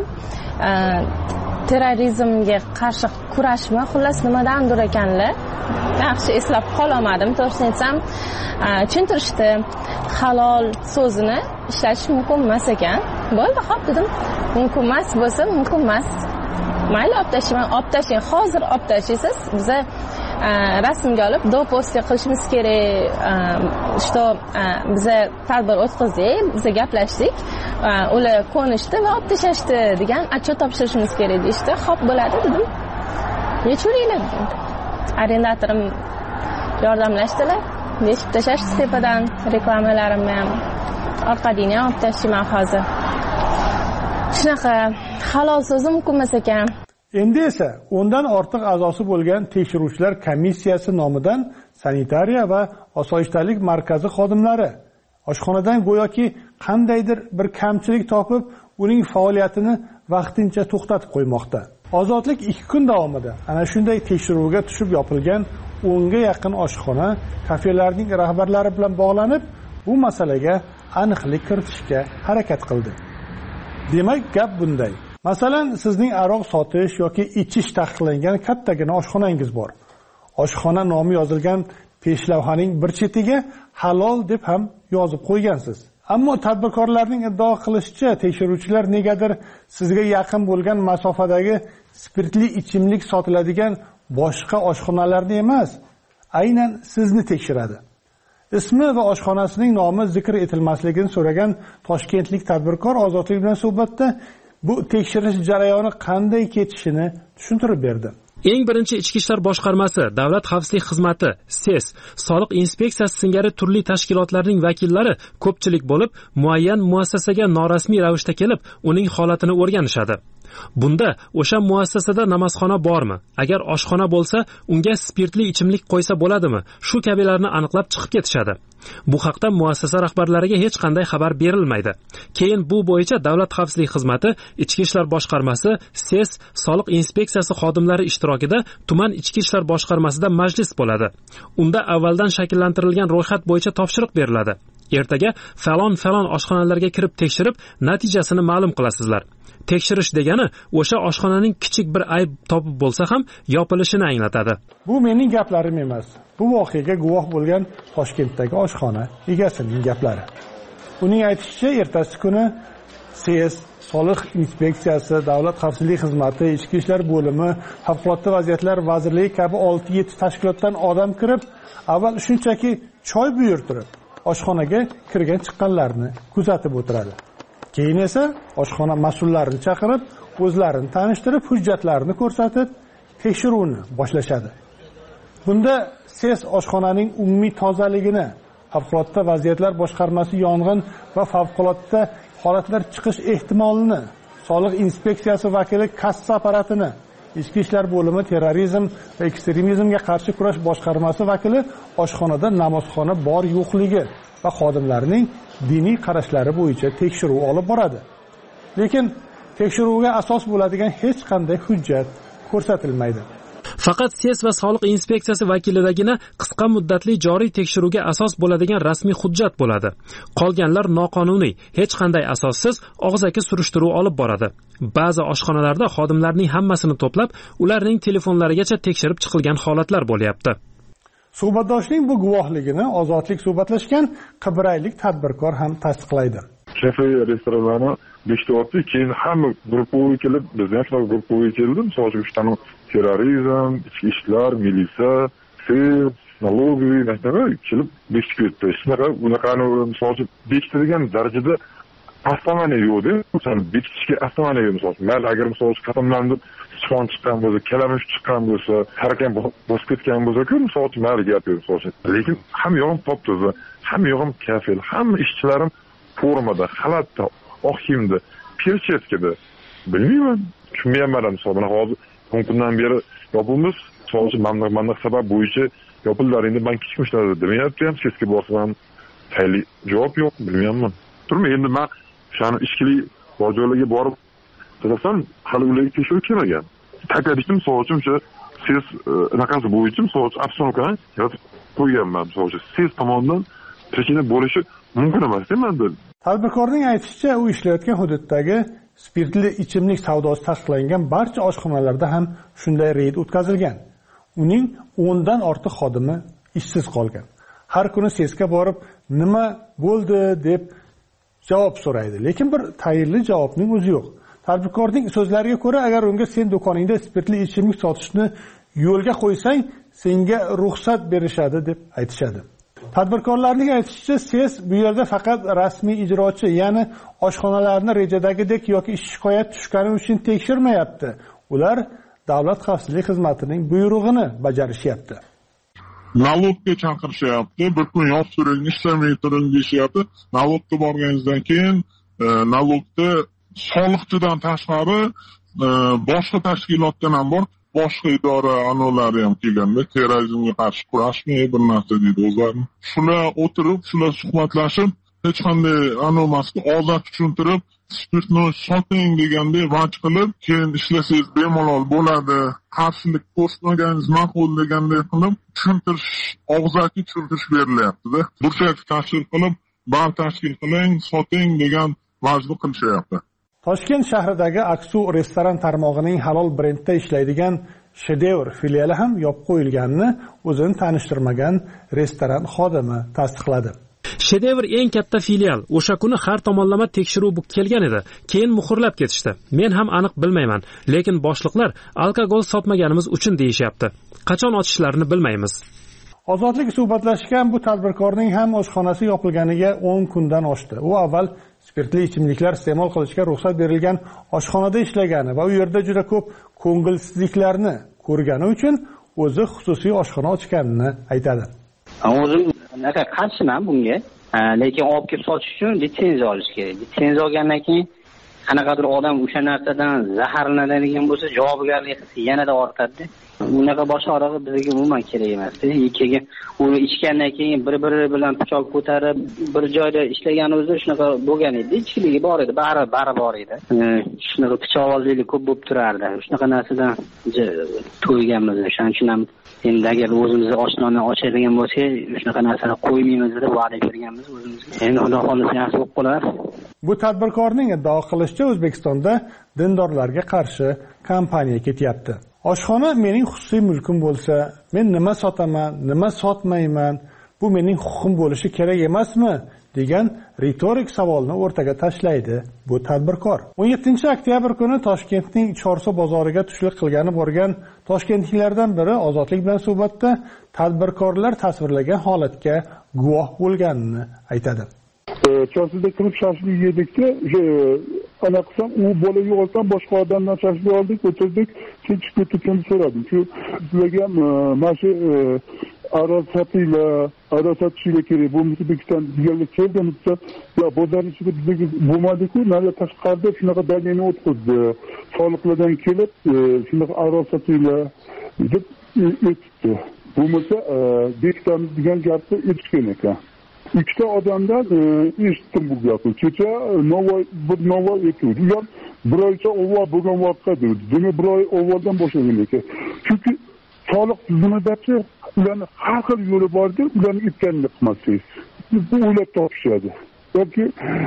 Speaker 18: terrorizmga qarshi kurashmi, xullas nimadandir ekanlar. Yaxshi eslab qolmadim. To'g'risini aytsam, tushuntirishdi. Halol so'zini ishlatish mumkin emas ekan. bo'ldi hop dedim mumkin emas bo'lsa mumkin emas mayli olib tashlayman olib tashlang hozir olib tashlaysiz biza rasmga olib doposti qilishimiz kerak что biza tadbir o'tkazdik biza gaplashdik ular ko'nishdi va olib tashlashdi degan отчет topshirishimiz kerak deyishdi hop bo'ladi dedim nechuringlar arendatorim yordamlashdilar yechib tashlashdi tepadan reklamalarimni ham orqadini ham olib tashlayman hozir shunaqa halol so'zi mumkin emas ekan.
Speaker 6: Endi esa o'ndan ortiq a'zosi bo'lgan tekshiruvchilar komissiyasi nomidan sanitariya va osoyishtalik markazi xodimlari oshxonadan go'yoki qandaydir bir kamchilik topib uning faoliyatini vaqtincha to'xtatib qo'ymoqda. Ozodlik ikki kun davomida ana shunday tekshiruvga tushib yopilgan o'nga yaqin oshxona, kafelarning rahbarlari bilan bog'lanib, bu masalaga aniqlik kiritishga harakat qildi. Demak, gap bunday. Masalan, sizning aroq sotish yoki ichish taqiqlangan kattagina oshxonangiz bor. Oshxona nomi yozilgan peshlavhaning bir chetiga halol deb ham yozib qo'ygansiz. Ammo tadbirkorlarning iddao qilishicha, tekshiruvchilar negadir sizga yaqin bo'lgan masofadagi spirtli ichimlik sotiladigan boshqa oshxonalarni emas, aynan sizni tekshiradi. Ismi va oshxonasining nomi zikr etilmasligini so'ragan toshkentlik tadbirkor Ozodlik bilan suhbatda bu tekshirish jarayoni qanday ketishini tushuntirib berdi.
Speaker 1: Eng birinchi Ichki ishlar boshqarmasi, Davlat xavfsizlik xizmati, S E S, Soliq inspeksiyasi singari turli tashkilotlarning vakillari ko'pchilik bo'lib, muayyan muassasaga norasmiy ravishda kelib, uning holatini o'rganishadi. Bunda o'sha muassasada namozxona bormi? Agar oshxona bo'lsa, unga spirtli ichimlik qo'ysa bo'ladimi? Shu kabilarni aniqlab chiqib ketishadi. Bu haqda muassasa rahbarlariga hech qanday xabar berilmaydi. Keyin bu bo'yicha Davlat xavfsizlik xizmati, Ichki ishlar boshqarmasi, S E S, Soliq inspeksiyasi xodimlari ishtirokida tuman Ichki ishlar boshqarmasida majlis bo'ladi. Unda avvaldan shakllantirilgan ro'yxat bo'yicha topshiriq beriladi. Ertaga falon falon oshxonalarga kirib tekshirib, natijasini ma'lum qilasizlar. Tekshirish degani o'sha oshxonaning kichik bir ayb topib bo'lsa ham yopilishini anglatadi.
Speaker 6: Bu mening gaplarim emas. Bu voqeaga guvoh bo'lgan Toshkentdagi oshxona egasining gaplari. Uning aytishicha, ertasi kuni S E S, Soliq inspeksiyasi, Davlat xavfsizlik xizmati, Ichki ishlar bo'limi, Favqulodda vaziyatlar vazirligi kabi olti yetti tashkilotdan odam kirib, avval shunchaki choy buyurtirib, oshxonaga kirgan chiqqanlarni kuzatib o'tiradi. Keyin esa oshxona mas'ullarini chaqirib, o'zlarini tanishtirib, hujjatlarini ko'rsatib, tekshiruvni boshlashadi. Bunda S E S oshxonaning umumiy tozaligini, favqulodda vaziyatlar boshqarmasi yong'in va favqulodda holatlar chiqish ehtimolini, Soliq inspeksiyasi vakili kassa apparatini, Ichki ishlar bo'limi terrorizm va ekstremizmga qarshi kurash boshqarmasi vakili oshxonada namozxona bor yo'qligi va xodimlarning diniy qarashlari bo'yicha tekshiruv olib boradi. Lekin tekshiruvga asos bo'ladigan hech qanday hujjat ko'rsatilmaydi.
Speaker 1: Faqat S E S va Soliq inspeksiyasi vakilidagina qisqa muddatli joriy tekshiruvga asos bo'ladigan rasmiy hujjat bo'ladi. Qolganlar noqonuniy, hech qanday asossiz og'zaki surishtiruv olib boradi. Ba'zi oshxonalarda xodimlarning hammasini to'plab, ularning telefonlarigacha tekshirib chiqilgan holatlar bo'lyapti.
Speaker 6: Suhbatdoshning bu guvohligini Ozodlik suhbatlashgan qibraylik tadbirkor ham tasdiqlaydi.
Speaker 17: Kafe restoranlarni beshtayapti, keyin hamma gruppaviy kelib, biz ham shunaqa gruppaviy keldim. Misol uchun terrorizm, ichki ishlar, militsiya, S E S, налоговый, nima kelib bekitib ketdi. Shunaqa bunaqani misol uchun bekitadigan darajada avtomani yo'qdi. O'sha bekitishga avtomani yo'q. Misol uchun mayli agar misol uchun qatamlanib sichqon chiqqan bo'lsa, kalamush chiqqan bo'lsa, harakat bosib ketgan bo'lsa-ku, misol uchun mayli gap yo'q misol uchun. Lekin hamma yog'im top-toza, hamma yog'im kafel, hamma ishchilarim formada, xalatda, oq kiyimda, perchetkada. Bilmayman, tushunmayman misol bilan hozir o'n kundan beri yopilmiz, misol uchun mamnaq sabab bo'yicha yopildilar. Endi man kichik ishlarda demayapti ham, sesga borsam tayli javob yo'q, bilmayman. Turma, endi men o'shani ishchilik bor joylarga borib qarasam, hali ularga tekshiruv kelmagan. Taklifim misol uchun o'sha ses anaqasi bo'yicha misol uchun afsonakani yozib qo'yganman. Misol uchun ses tomonidan prechina bo'lishi mumkin emas demanda.
Speaker 6: Tadbirkorning aytishicha, u ishlayotgan hududdagi spirtli ichimlik savdosi taqiqlangan barcha oshxonalarda ham shunday reyd o'tkazilgan. Uning o'ndan ortiq xodimi ishsiz qolgan. Har kuni S E Sga borib, nima bo'ldi deb javob so'raydi, lekin bir tayinli javobning o'zi yo'q. Tadbirkorning so'zlariga ko'ra, agar unga sen do'koningda spirtli ichimlik sotishni yo'lga qo'ysang, senga ruxsat berishadi deb aytishadi. Tadbirkorlarning aytishicha, ses bu yerda faqat rasmiy ijrochi, ya'ni oshxonalarni rejadagidek yoki shikoyat tushgani uchun tekshirmayapti. Ular davlat xavfsizlik xizmatining buyrug'ini bajarishyapti.
Speaker 19: Nalogga chaqirishyapti, bir kun yoptiring, ishlamay turing deyishyapti. Nalogga borganingizdan keyin nalogda soliqchidan tashqari boshqa tashkilotdan ham bor, boshqa idora anolari ham kelganda terrorizmga qarshi kurashmay bir narsa deydi o'zlarini. Shular o'tirib, shular suhbatlashib, hech qanday anomasga ozod tushuntirib, spirtni soting deganda vaj qilib, keyin ishlasangiz bemalol bo'ladi, qarshilik ko'rsatmagangiz ma'qul deganday qilib tushuntirish, og'zaki tushuntirish berilyapti-da. Burchak tashkil qilib, bar tashkil qiling, soting degan vajni qilishyapti.
Speaker 6: Toshkent shahridagi Aksu restoran tarmog'ining halol brendda ishlaydigan Shedevr filiali ham yopib qo'yilganini o'zini tanishtirmagan restoran xodimi tasdiqladi.
Speaker 1: Shedevr eng katta filial. O'sha kuni har tomonlama tekshiruv kelgan edi. Keyin muhrlab ketishdi. Men ham aniq bilmayman, lekin boshliqlar alkogol sotmaganimiz uchun deyishyapti. Qachon ochishlarini bilmaymiz.
Speaker 6: Ozodlik suhbatlashgan bu tadbirkorning ham oshxonasi yopilganiga o'n kundan oshdi. U avval spirtli ichimliklar iste'mol qilishga ruxsat berilgan oshxonada ishlagani va u yerda juda ko'p ko'ngilsizliklarni ko'rgani uchun o'zi xususiy oshxona ochganini aytadi.
Speaker 20: O'zim naka qarshiman bunga, lekin olib kelib sotish uchun litsenziya olish kerak. Litsenziya olgandan keyin qanaqadir odam o'sha narsadan zaharlanadigan bo'lsa, javobgarlik hissi yanada ortadi. Unaqa boshqa orog'i bizga umuman kerak emas. Keyin uni ichgandan keyin bir-biri bilan pichoq ko'tarib, bir joyda ishlagan o'zi shunaqa bo'lgan edi. Ichkiligi bor edi, bari bari bor edi. Shunaqa pichoqbozlik ko'p bo'lib turardi. Shunaqa narsadan to'yganmiz. Shuning uchun ham endi agar o'zimizni oshnoni ochadigan bo'lsak, shunaqa narsalarni qo'ymaymiz deb va'da berganmiz o'zimizga. Endi xudo xolisa yaxshi bo'lib qolar.
Speaker 6: Bu tadbirkorning iddao qilishicha, O'zbekistonda dindorlarga qarshi kampaniya ketyapti. Oshxona mening xususiy mulkim bo'lsa, men nima sotaman, nima sotmayman, bu mening huquqim bo'lishi kerak emasmi? degan ritorik savolni o'rtaga tashlaydi bu tadbirkor. o'n yettinchi oktyabr kuni Toshkentning Chorsu bozoriga tushlik qilgani borgan toshkentliklardan biri Ozodlik bilan suhbatda tadbirkorlar tasvirlagan holatga guvoh bo'lganini aytadi.
Speaker 17: Chorsuda kirib shashlik yedikda, ana qisam u bola yo'qolsam boshqa odamdan shashlik oldik, o'tirdik, tinchib ketishini so'radim. Shu sizlarga mana shu arosatiylar, arosatchilar kerak, bu O'zbekiston deganlar kelganimizda, yo bozor ichida bizga bo'lmadi-ku, nari tashqarida shunaqa dalilni o'tkazdi. Soliqlardan kelib, shunaqa arosatiylar deb aytdi. Bo'lmasa, bekitamiz degan gapni aytgan ekan. Ikkita odamdan eshitdim bu gapni. Kecha Navoiy bir Navoiy aytdi. Ular bir oycha avval bo'lgan voqea dedi. Demak bir oy avvaldan boshlagan ekan. Chunki soliq tizimidagi ularni har xil yo'li bordir, ularni aytganini qilmasangiz. Bu o'ylab topishadi. Yoki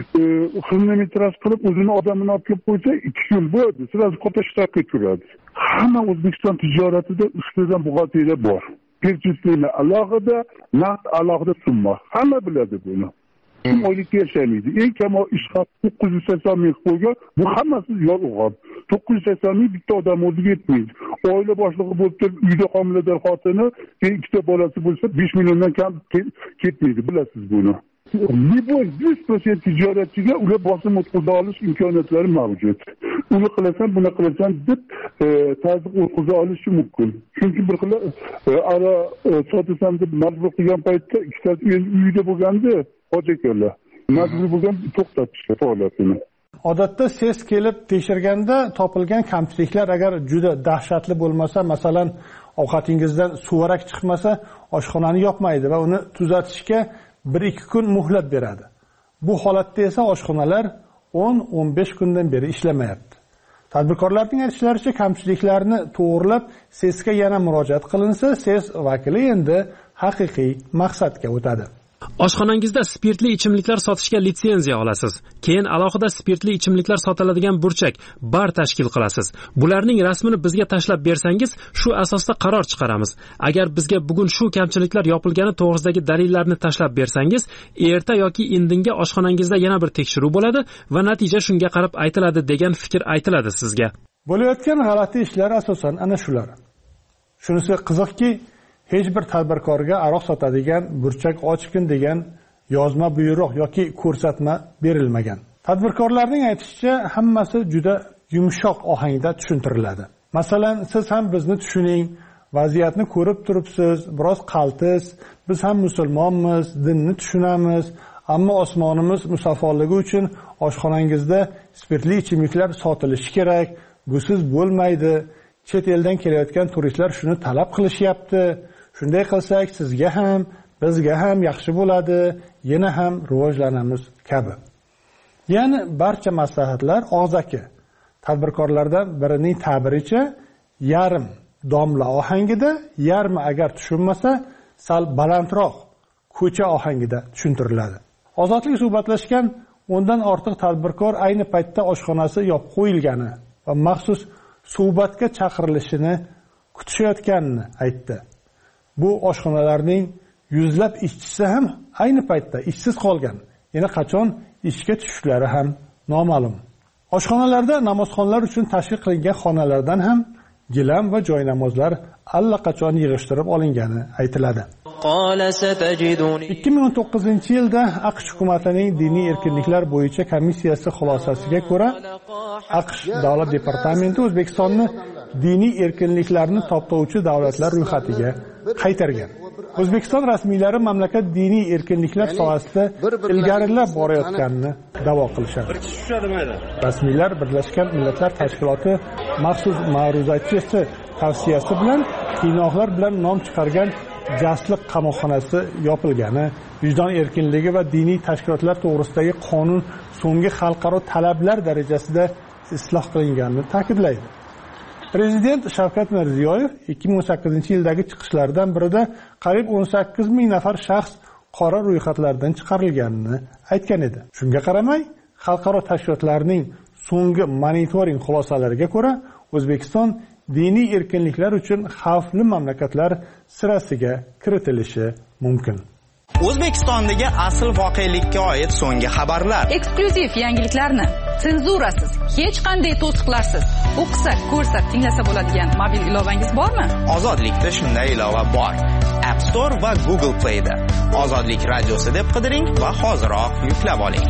Speaker 17: xizmatlash qilib o'zini odamini olib kelib qo'ysa, ikki kun bo'ladi, sirasi qota shtatga turadi. Hamma O'zbekiston tijoratida uchtadan buxgalteriya bor. Perchistlikni alohida, naqd alohida summa. Hamma biladi buni. Kim oylikka yashaydi. Eng kam ish haqi to'qqiz yuz sakson ming qo'ygan, bu hammasi yolg'on. to'qqiz yuz sakson ming bitta odam o'ziga yetmaydi. Oila boshlig'i bo'lib turib, uyda homilador xotini, ikkita bolasi bo'lsa besh milliondan kam ketmaydi, bilasiz buni. Libon yuz foiz tijoratchiga ular bosim o'tkaza olish imkoniyatlari mavjud. Uni qilasan, buni qilasan deb ta'ziq o'tkaza olishi mumkin. Chunki bir xil ara sotasan deb majbur qilgan paytda ikkitasi uyda bo'lganda hojakorlar majbur bo'lgan to'xtatishga faoliyatini.
Speaker 6: Odatda ses kelib tekshirganda topilgan kamchiliklar agar juda dahshatli bo'lmasa, masalan, ovqatingizdan suvarak chiqmasa, oshxonani yopmaydi va uni tuzatishga bir ikki kun muhlat beradi. Bu holatda esa oshxonalar o'n o'n besh kundan beri ishlamayapti. Tadbirkorlarning aytishlaricha, kamchiliklarni to'g'rilab, sesga yana murojaat qilinsa, ses vakili endi haqiqiy maqsadga o'tadi.
Speaker 1: Oshxonangizda spirtli ichimliklar sotishga litsenziya olasiz. Keyin alohida spirtli ichimliklar sotiladigan burchak, bar tashkil qilasiz. Bularning rasmini bizga tashlab bersangiz, shu asosda qaror chiqaramiz. Agar bizga bugun shu kamchiliklar yopilgani to'g'risidagi dalillarni tashlab bersangiz, erta yoki indinga oshxonangizda yana bir tekshiruv bo'ladi va natija shunga qarab aytiladi degan fikr aytiladi sizga.
Speaker 6: Bo'layotgan g'alati ishlar asosan ana shular. Shunisi qiziqki, hech bir tadbirkorga aroq sotadigan burchak ochgin degan yozma buyruq yoki ko'rsatma berilmagan. Tadbirkorlarning aytishicha, hammasi juda yumshoq ohangda tushuntiriladi. Masalan, siz ham bizni tushuning, vaziyatni ko'rib turibsiz, biroz qaltis, biz ham musulmonmiz, dinni tushunamiz, ammo osmonimiz musafoligi uchun oshxonangizda spirtli ichimliklar sotilishi kerak, busiz bo'lmaydi. Chet eldan kelayotgan turistlar shuni talab qilishyapti. Shunday qilsak, sizga ham, bizga ham yaxshi bo'ladi, yana ham rivojlanamiz kabi. Ya'ni barcha maslahatlar og'zaki. Tadbirkorlardan birining ta'biricha, yarim domla ohangida, yarmi agar tushunmasa, sal balandroq ko'cha ohangida tushuntiriladi. Ozodlik suhbatlashgan o'ndan ortiq tadbirkor ayni paytda oshxonasi yopib qo'yilgani va maxsus suhbatga chaqirilishini kutishayotganini aytdi. Bu oshxonalarning yuzlab ishchisi ham ayni paytda ishsiz qolgan. Yana qachon ishga tushishlari ham noma'lum. Oshxonalarda namozxonlar uchun tashkil qilingan xonalardan ham gilam va joynamozlar allaqachon yig'ishtirib olingani aytiladi. ikki ming o'n to'qqizinchi yilda AQSh hukumatining diniy erkinliklar bo'yicha komissiyasi xulosasiga ko'ra, AQSh Davlat departamenti O'zbekistonni diniy erkinliklarni toptovchi davlatlar ro'yxatiga qaytargan. O'zbekiston rasmiylari mamlakat diniy erkinliklar sohasida ilgarilab borayotganini da'vo qilishadi. Rasmiylar Birlashgan Millatlar Tashkiloti maxsus ma'ruzachisi tavsiyasi bilan qiynoqlar bilan nom chiqargan jasliq qamoqxonasi yopilgani, vijdon erkinligi va diniy tashkilotlar to'g'risidagi qonun so'nggi xalqaro talablar darajasida isloh qilinganini ta'kidlaydi. Prezident Shavkat Mirziyoyev ikki ming o'n sakkizinchi yildagi chiqishlaridan birida qariyb o'n sakkiz ming nafar shaxs qora ro'yxatlardan chiqarilganini aytgan edi. Shunga qaramay, xalqaro tashkilotlarning so'nggi monitoring xulosalariga ko'ra, O'zbekiston diniy erkinliklar uchun xavfli mamlakatlar sirasiga kiritilishi mumkin.
Speaker 14: O'zbekistondagi asl voqelikka oid so'nggi xabarlar.
Speaker 3: Eksklyuziv yangiliklarni senzurasiz, hech qanday to'siqlarsiz o'qisak, ko'rsak, tinglasa bo'ladigan mobil ilovangiz bormi?
Speaker 14: Ozodlikda shunday ilova bor. App Store va Google Play da. Ozodlik radiosi deb qidiring va hoziroq yuklab oling.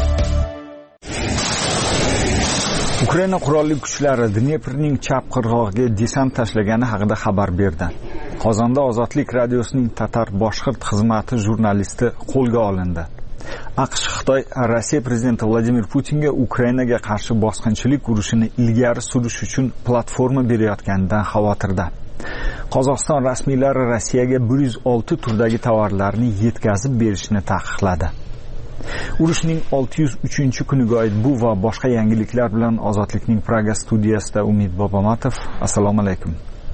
Speaker 21: Ukraina qurolli kuchlari Dneprning chap qirg'og'iga desant tashlagani haqida xabar berdi. Qozonda Ozodlik radiosining tatar boshqirt xizmati jurnalisti qo'lga olindi. AQSh Xitoy Rossiya prezidenti Vladimir Putinga Ukrainaga qarshi bosqinchilik urushini ilgari surish uchun platforma berayotganidan xavotirda. Qozog'iston rasmiylari Rossiyaga bir yuz olti turdagi tovarlarni yetkazib berishni taqiqladi. Urushning olti yuz uchinchi kuniga oid bu va boshqa yangiliklar bilan Ozodlikning Praga studiyasida Umid Bobomatov. Assalomu alaykum.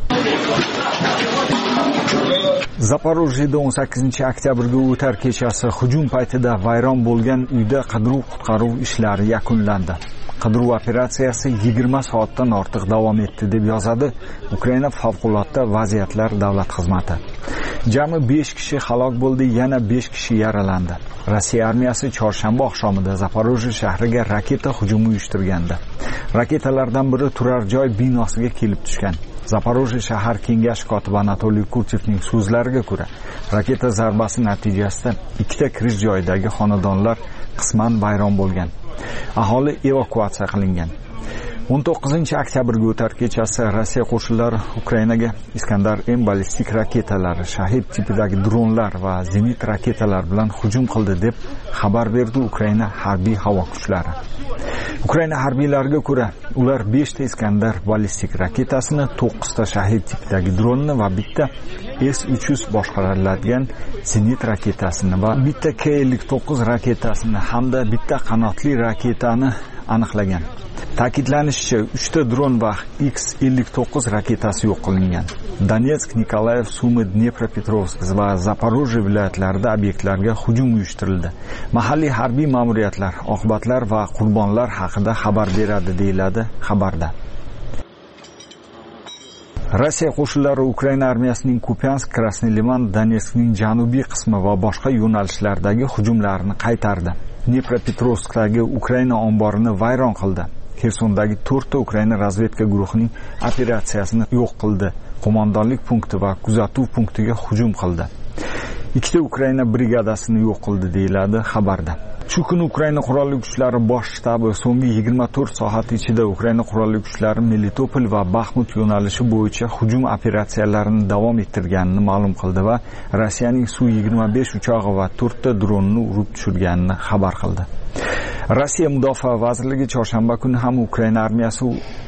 Speaker 21: Zaporojyeda o'n sakkizinchi oktyabrga o'tar kechasi hujum paytida vayron bo'lgan uyda qidiruv-qutqaruv ishlari yakunlandi. Qidiruv operatsiyasi yigirma soatdan ortiq davom etdi deb yozadi Ukraina favqulodda vaziyatlar davlat xizmati. Jami besh kishi halok bo'ldi, yana besh kishi yaralandi. Rossiya armiyasi chorshanba oqshomida Zaporojye shahriga raketa hujumi uyushtirgandi. Raketalardan biri turar joy binosiga kelib tushgan. Zaporojye shahar kengash kotibi Anatoliy Kurchevning so'zlariga ko'ra, raketa zarbasi natijasida ikkita kirish joyidagi xonadonlar qisman vayron bo'lgan. Aholi evakuatsiya qilingan. o'n to'qqizinchi oktyabrga o'tar kechasi Rossiya qo'shinlari Ukrainaga Iskandar M ballistik raketalari, Shahid tipidagi dronlar va zenit raketalar bilan hujum qildi deb xabar berdi Ukraina harbiy havo kuchlari. Ukraina harbiylariga ko'ra, ular besh ta Iskandar ballistik raketasini, to'qqiz ta Shahid tipidagi dronni va bitta S uch yuz boshqariladigan zenit raketasini va bitta K ellik to'qqiz raketasini hamda bitta qanotli raketani aniqlagan. Ta'kidlanishicha, uch ta dron va X ellik to'qqiz raketasi yo'q qilingan. Donetsk, Nikolaev, Sumy, Dnepropetrovsk va Zaporojye viloyatlarida obyektlarga hujum uyushtirildi. Mahalliy harbiy ma'muriyatlar oqibatlar va qurbonlar haqida xabar beradi, deyiladi xabarda. Rossiya qo'shinlari Ukraina armiyasining Kupiansk, Krasnoy Liman, Donetskning janubiy qismi va boshqa yo'nalishlardagi hujumlarini qaytardi. Dnepropetrovskdagi Ukraina omborini vayron qildi. Xersondagi to'rtta Ukraina razvedka guruhining operatsiyasini yo'q qildi. Qo'mondonlik punkti va kuzatuv punktiga hujum qildi. Ikkita Ukraina brigadasini yo'q qildi, deyiladi xabarda. Shu kuni Ukraina qurolli kuchlari bosh shtabi so'nggi yigirma to'rt soat ichida Ukraina qurolli kuchlari Melitopol va Bakhmut yo'nalishi bo'yicha hujum operatsiyalarini davom ettirganini ma'lum qildi va Rossiyaning Su yigirma besh uchog'i va to'rtta dronini urib tushirganini xabar qildi. Rossiya Mudofaa vazirligi chorshanba kuni ham Ukraina armiyasi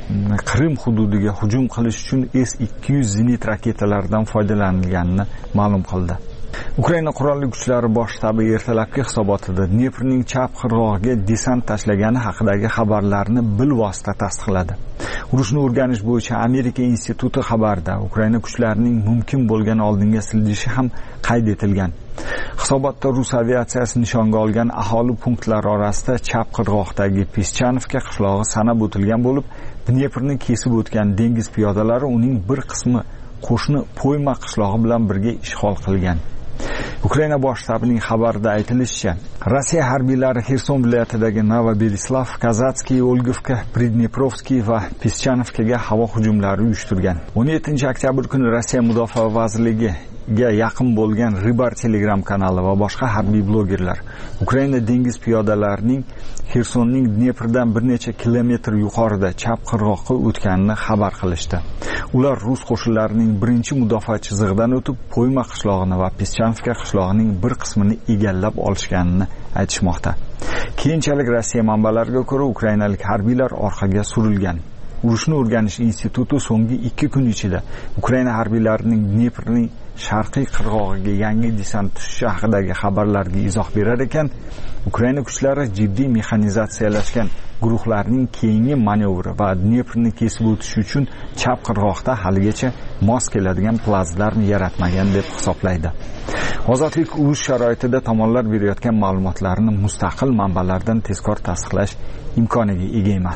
Speaker 21: Qrim hududiga hujum qilish uchun S ikki yuz zenit raketalaridan foydalanilganini ma'lum qildi. Ukraina qurolli kuchlari bosh shtabi ertalabki hisobotida Dneprning chap qirg'og'iga desant tashlagani haqidagi xabarlarni bilvosita tasdiqladi. Urushni o'rganish bo'yicha Amerika instituti xabarida Ukraina kuchlarining mumkin bo'lgan oldinga siljishi ham qayd etilgan. Hisobotda Rus aviatsiyasi nishonga olgan aholi punktlari orasida chap qirg'oqdagi Peschanovka qishlog'i sanab o'tilgan bo'lib, Dneprni kesib o'tgan dengiz piyodalari uning bir qismi qo'shni Poyma qishlog'i bilan birga ishg'ol qilgan. Ukraina bosh shtabining xabarida aytilishicha, Rossiya harbiylari Xerson viloyatidagi Novoberislav, Kazatskiy, Olgovka, Pridneprovskiy va Peschanovkaga havo hujumlari uyushtirgan. o'n yettinchi oktyabr kuni Rossiya Mudofaa vazirligiga yaqin bo'lgan Ribar Telegram kanali va boshqa harbiy blogerlar Ukraina dengiz piyodalarining Xersonning Dneprdan bir necha kilometr yuqorida chap qirg'oqqa o'tganini xabar qilishdi. Ular rus qo'shinlarining birinchi mudofaa chizig'idan o'tib, Poyma qishlog'ini va Peschanovka qishlog'ining bir qismini egallab olishganini aytishmoqda. Keyinchalik Rossiya manbalariga ko'ra, ukrainalik harbiylar orqaga surilgan. Urushni o'rganish instituti so'nggi ikki kun ichida Ukraina harbiylarining Dneprning sharqiy qirg'og'iga yangi desant tushishi haqidagi xabarlarga izoh berar ekan, Ukraina kuchlari jiddiy mexanizatsiyalashgan guruhlarning keyingi manevri va Dneprni kesib o'tish uchun chap qirg'oqda haligacha mos keladigan plazdarm yaratmagan deb hisoblaydi. Ozodlik urush sharoitida tomonlar berayotgan ma'lumotlarni mustaqil manbalardan tezkor tasdiqlash imkoniga ega emas.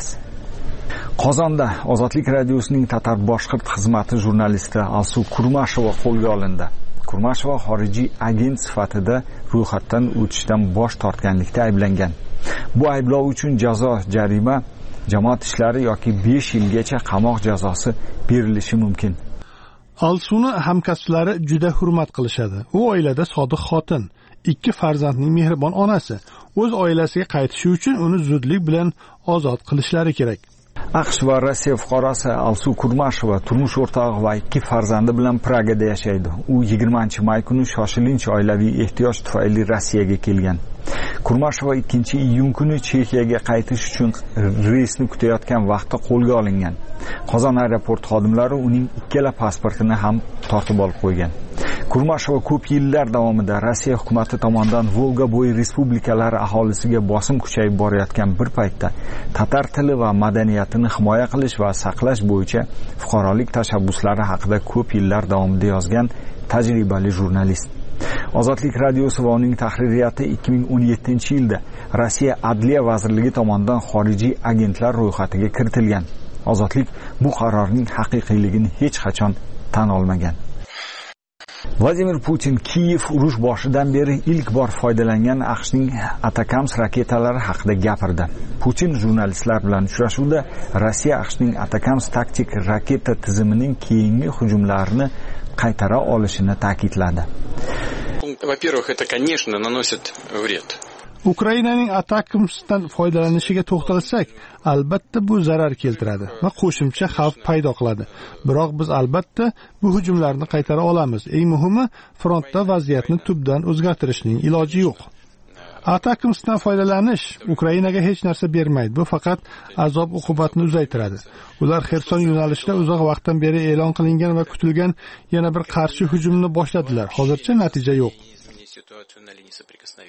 Speaker 21: Qozonda Ozodlik radiosining Tatar boshqirt xizmati jurnalisti Alsu Kurmashova qo'lga olindi. Kurmashova xorijiy agent sifatida ro'yxatdan o'tishdan bosh tortganlikda ayblangan. Bu ayblov uchun jazo jarima, jamoat ishlari yoki besh yilgacha qamoq jazosi berilishi mumkin.
Speaker 6: Alsuni hamkasblari juda hurmat qilishadi. U oilada sodiq xotin, ikki farzandning mehribon onasi. O'z oilasiga qaytishi uchun uni zudlik bilan ozod qilishlari kerak.
Speaker 21: AQSh va Rossiya fuqarosi Alsu Kurmashova turmush o'rtog'i va ikki farzandi bilan Pragada yashaydi. U yigirmanchi may kuni shoshilinch oilaviy ehtiyoj tufayli Rossiyaga kelgan. Kurmashova ikkinchi iyun kuni Chexiyaga qaytish uchun reysni kutayotgan vaqtda qo'lga olingan. Qozon aeroport xodimlari uning ikkala pasportini ham tortib olib qo'ygan. Kurmashova ko'p yillar davomida Rossiya hukumati tomonidan Volga bo'yi respublikalari aholisiga bosim kuchayib borayotgan bir paytda tatar tili va madaniyatini himoya qilish va saqlash bo'yicha fuqarolik tashabbuslari haqida ko'p yillar davomida yozgan tajribali jurnalist. Ozodlik radiosi va uning tahririyati ikki ming o'n yettinchi yilda Rossiya Adliya vazirligi tomonidan xorijiy agentlar ro'yxatiga kiritilgan. Ozodlik bu qarorning haqiqiyligini hech qachon tan olmagan. Vladimir Putin Kiyev urush boshidan beri ilk bor foydalangan AQShning Atakams raketalari haqida gapirdi. Putin jurnalistlar bilan uchrashuvda Rossiya AQShning Atakams taktik raketa tizimining keyingi hujumlarini qaytara olishini ta'kidladi.
Speaker 2: Во-первых, это, конечно, наносит вред.
Speaker 6: Ukrainaning Atakamsdan foydalanishiga to'xtalsak, albatta bu zarar keltiradi va qo'shimcha xavf paydo qiladi. Biroq biz albatta bu hujumlarni qaytara olamiz. Eng muhimi, frontda vaziyatni tubdan o'zgartirishning iloji yo'q. Atakamsdan foydalanish Ukrainaga hech narsa bermaydi. Bu faqat azob uqubatni uzaytiradi. Ular Xerson yo'nalishida uzoq vaqtdan beri e'lon qilingan va kutilgan yana bir qarshi hujumni boshladilar. Hozircha natija yo'q.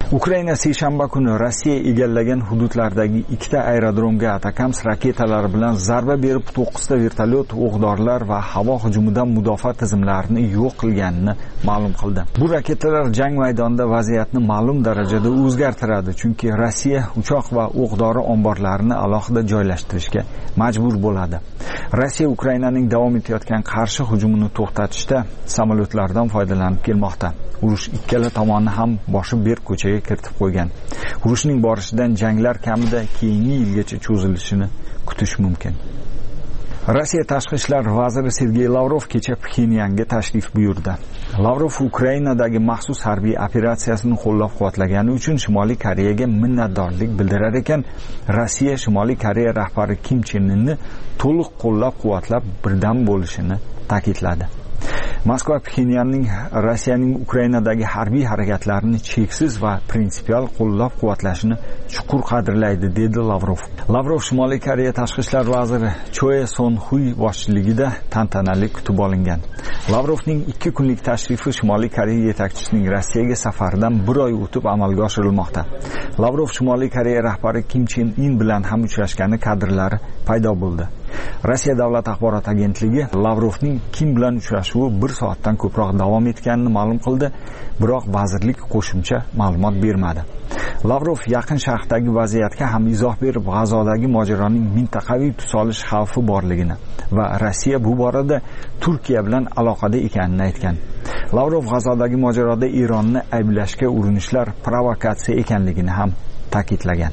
Speaker 21: Ukraina seshanba kuni Rossiya egallagan hududlardagi ikkita aerodromga Atakams raketalari bilan zarba berib, to'qqizta vertolyot, o'q-dorilar va havo hujumidan mudofaa tizimlarini yo'q qilganini ma'lum qildi. Bu raketalar jang maydonida vaziyatni ma'lum darajada o'zgartiradi, chunki Rossiya uchoq va o'q-dori omborlarini alohida joylashtirishga majbur bo'ladi. Rossiya Ukrainaning davom etayotgan qarshi hujumini to'xtatishda samolyotlardan foydalanib kelmoqda. Urush ikkala tomonni ham boshi berk ko'chaga kiritib qo'ygan. Urushning borishidan janglar kamida keyingi yilgacha cho'zilishini kutish mumkin. Rossiya tashqi ishlar vaziri Sergey Lavrov kecha Pxenyanga tashrif buyurdi. Lavrov Ukrainadagi maxsus harbiy operatsiyasini qo'llab-quvvatlagani uchun Shimoliy Koreyaga minnatdorlik bildirar ekan, Rossiya Shimoliy Koreya rahbari Kim Chen Inni to'liq qo'llab-quvvatlab birdam bo'lishini ta'kidladi. Moskva Pxenyanning Rossiyaning Ukrainadagi harbiy harakatlarini cheksiz va prinsipial qo'llab-quvvatlashini chuqur qadrlaydi, dedi Lavrov. Lavrov Shimoliy Koreya tashqi ishlar vaziri Choe Son-hui boshchiligida tantanali kutib olingan. Lavrovning ikki kunlik tashrifi Shimoliy Koreya yetakchisining Rossiyaga safaridan bir oy o'tib amalga oshirilmoqda. Lavrov Shimoliy Koreya rahbari Kim Chen In bilan ham uchrashgani kadrlari paydo bo'ldi. Rossiya davlat axborot agentligi Lavrovning Kim bilan uchrashuvi bir soatdan ko'proq davom etganini ma'lum qildi, biroq vazirlik qo'shimcha ma'lumot bermadi. Lavrov Yaqin Sharqdagi vaziyatga ham izoh berib, G'azodagi mojaroning mintaqaviy tus olish xavfi borligini va Rossiya bu borada Turkiya bilan aloqada ekanini aytgan. Lavrov G'azodagi mojaroda Eronni ayblashga urinishlar provokatsiya ekanligini ham ta'kidlagan.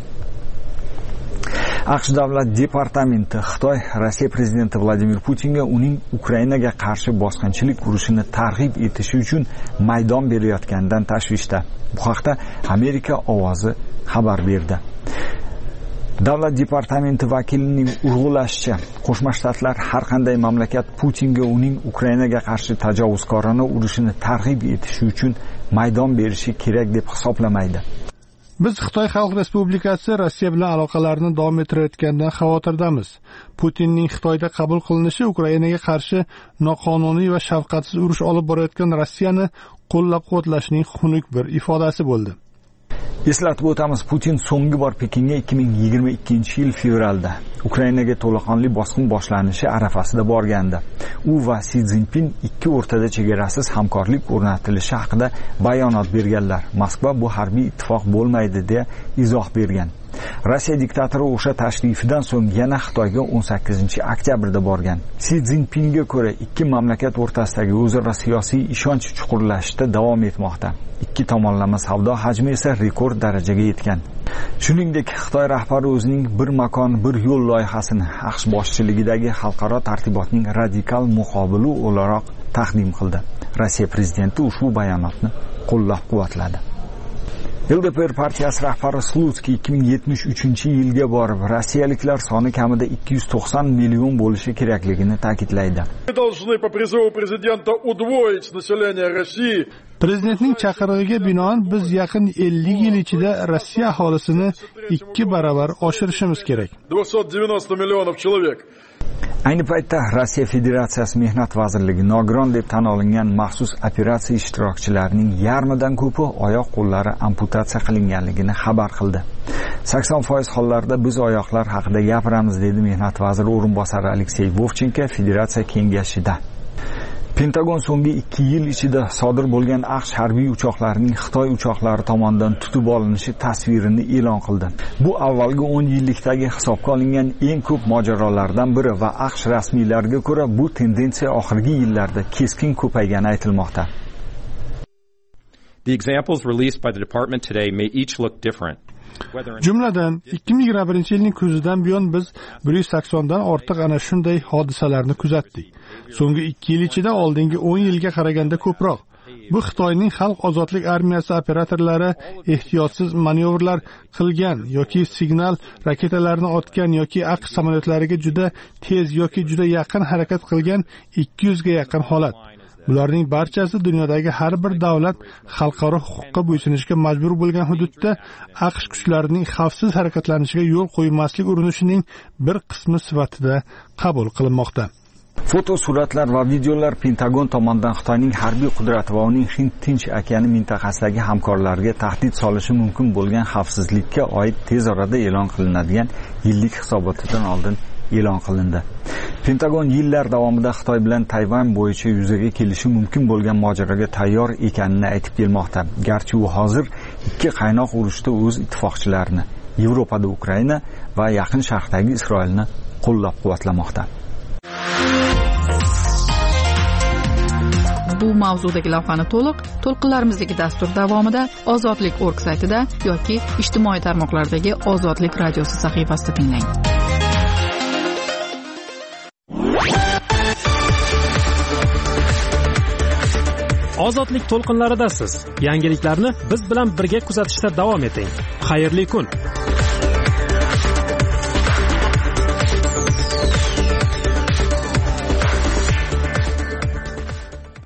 Speaker 21: AQSh davlat departamenti Xitoy Rossiya prezidenti Vladimir Putinga uning Ukrainaga qarshi bosqinchilik urushini targ'ib etishi uchun maydon berayotganidan tashvishda. Bu haqda Amerika ovozi xabar berdi. Davlat departamenti vakilining urg'ulashicha, Qo'shma Shtatlar har qanday mamlakat Putinga uning Ukrainaga qarshi tajovuzkorona urushini targ'ib etishi uchun maydon berishi kerak deb hisoblamaydi.
Speaker 15: Biz Xitoy Xalq Respublikasi Rossiya bilan aloqalarni davom ettirayotganidan xavotirdamiz. Putinning Xitoyda qabul qilinishi Ukrainaga qarshi noqonuniy va shafqatsiz urush olib borayotgan Rossiyani qo'llab-quvvatlashning xunuk bir ifodasi bo'ldi.
Speaker 21: Eslatib o'tamiz, Putin so'nggi bor Pekinga ikki ming yigirma ikkinchi yil fevralda Ukrainaga to'laqonli bosqin boshlanishi arafasida borgandi. U va Si Szinpin ikki o'rtada chegarasiz hamkorlik o'rnatilishi haqida bayonot berganlar. Moskva bu harbiy ittifoq bo'lmaydi deya izoh bergan. Rossiya diktatori o'sha tashrifidan so'ng yana Xitoyga o'n sakkizinchi oktyabrda borgan. Si Szinpinga ko'ra ikki mamlakat o'rtasidagi o'zaro siyosiy ishonch chuqurlashishda davom etmoqda. Ikki tomonlama savdo hajmi esa rekord darajaga yetgan. Shuningdek, Xitoy rahbari o'zining bir makon, bir yo'l loyihasini AQSh boshchiligidagi xalqaro tartibotning radikal muqobili o'laroq taqdim qildi. Rossiya prezidenti ushbu bayonotni qo'llab-quvvatladi. L D P R partiyasi rahbari Slutsky ikki ming yetmish uchinchi yilga borib, rossiyaliklar soni kamida ikki yuz to'qson million bo'lishi kerakligini ta'kidlaydi.
Speaker 15: Prezidentning chaqirig'iga binoan biz yaqin ellik yil ichida Rossiya aholisini ikki baravar oshirishimiz kerak.
Speaker 21: Ayni paytda Rossiya Federatsiyasi Mehnat vazirligi nogiron deb tan olingan maxsus operatsiya ishtirokchilarining yarmidan ko'pi oyoq-qo'llari amputatsiya qilinganligini xabar qildi. sakson foiz hollarda biz oyoqlar haqida gapiramiz, dedi Mehnat vaziri o'rinbosari Aleksey Vovchenko Federatsiya kengashida. Pentagon so'nggi ikki yil ichida sodir bo'lgan AQSh harbiy uchoqlarining Xitoy uchoqlari tomonidan tutib olinishi tasvirini e'lon qildi. Bu avvalgi o'n yillikdagi hisobga olingan eng ko'p mojarolardan biri va AQSh rasmiylariga ko'ra bu tendensiya oxirgi yillarda keskin ko'paygani aytilmoqda.
Speaker 4: The examples released by the department today may each look different.
Speaker 15: Jumladan, ikki ming yigirma birinchi yilning kuzidan buyon biz bir yuz saksondan ortiq ana shunday hodisalarni kuzatdik. So'nggi ikki yil ichida oldingi o'n yilga qaraganda ko'proq. Bu Xitoyning xalq ozodlik armiyasi operatorlari ehtiyotsiz manyovrlar qilgan yoki signal raketalarini otgan yoki AQSh samolyotlariga juda tez yoki juda yaqin harakat qilgan ikki yuz ga yaqin holat. Bularning barchasi dunyodagi har bir davlat xalqaro huquqqa bo'ysunishga majbur bo'lgan hududda AQSh kuchlarining xavfsiz harakatlanishiga yo'l qo'ymaslik urinishining bir qismi sifatida qabul qilinmoqda.
Speaker 21: Fotosuratlar va videolar Pentagon tomonidan Xitoyning harbiy qudrati va uning Hind Tinch okeani mintaqasidagi hamkorlariga tahdid solishi mumkin bo'lgan xavfsizlikka oid tez orada e'lon qilinadigan yillik hisobotidan oldin e'lon qilindi. Pentagon yillar davomida Xitoy bilan Tayvan bo'yicha yuzaga kelishi mumkin bo'lgan mojaroga tayyor ekanini aytib kelmoqda. Garchi u hozir ikki qaynoq urushda o'z ittifoqchilarini, Yevropada Ukraina va Yaqin Sharqdagi Isroilni qo'llab-quvvatlamoqda.
Speaker 3: Bu mavzudagi lavhani to'liq to'lqinlarimizdagi dastur davomida ozodlik org saytida yoki ijtimoiy tarmoqlardagi Ozodlik radiosi sahifasida tinglang.
Speaker 1: Ozodlik to'lqinlaridasiz. Yangiliklarni biz bilan birga kuzatishda davom eting. Xayrli kun.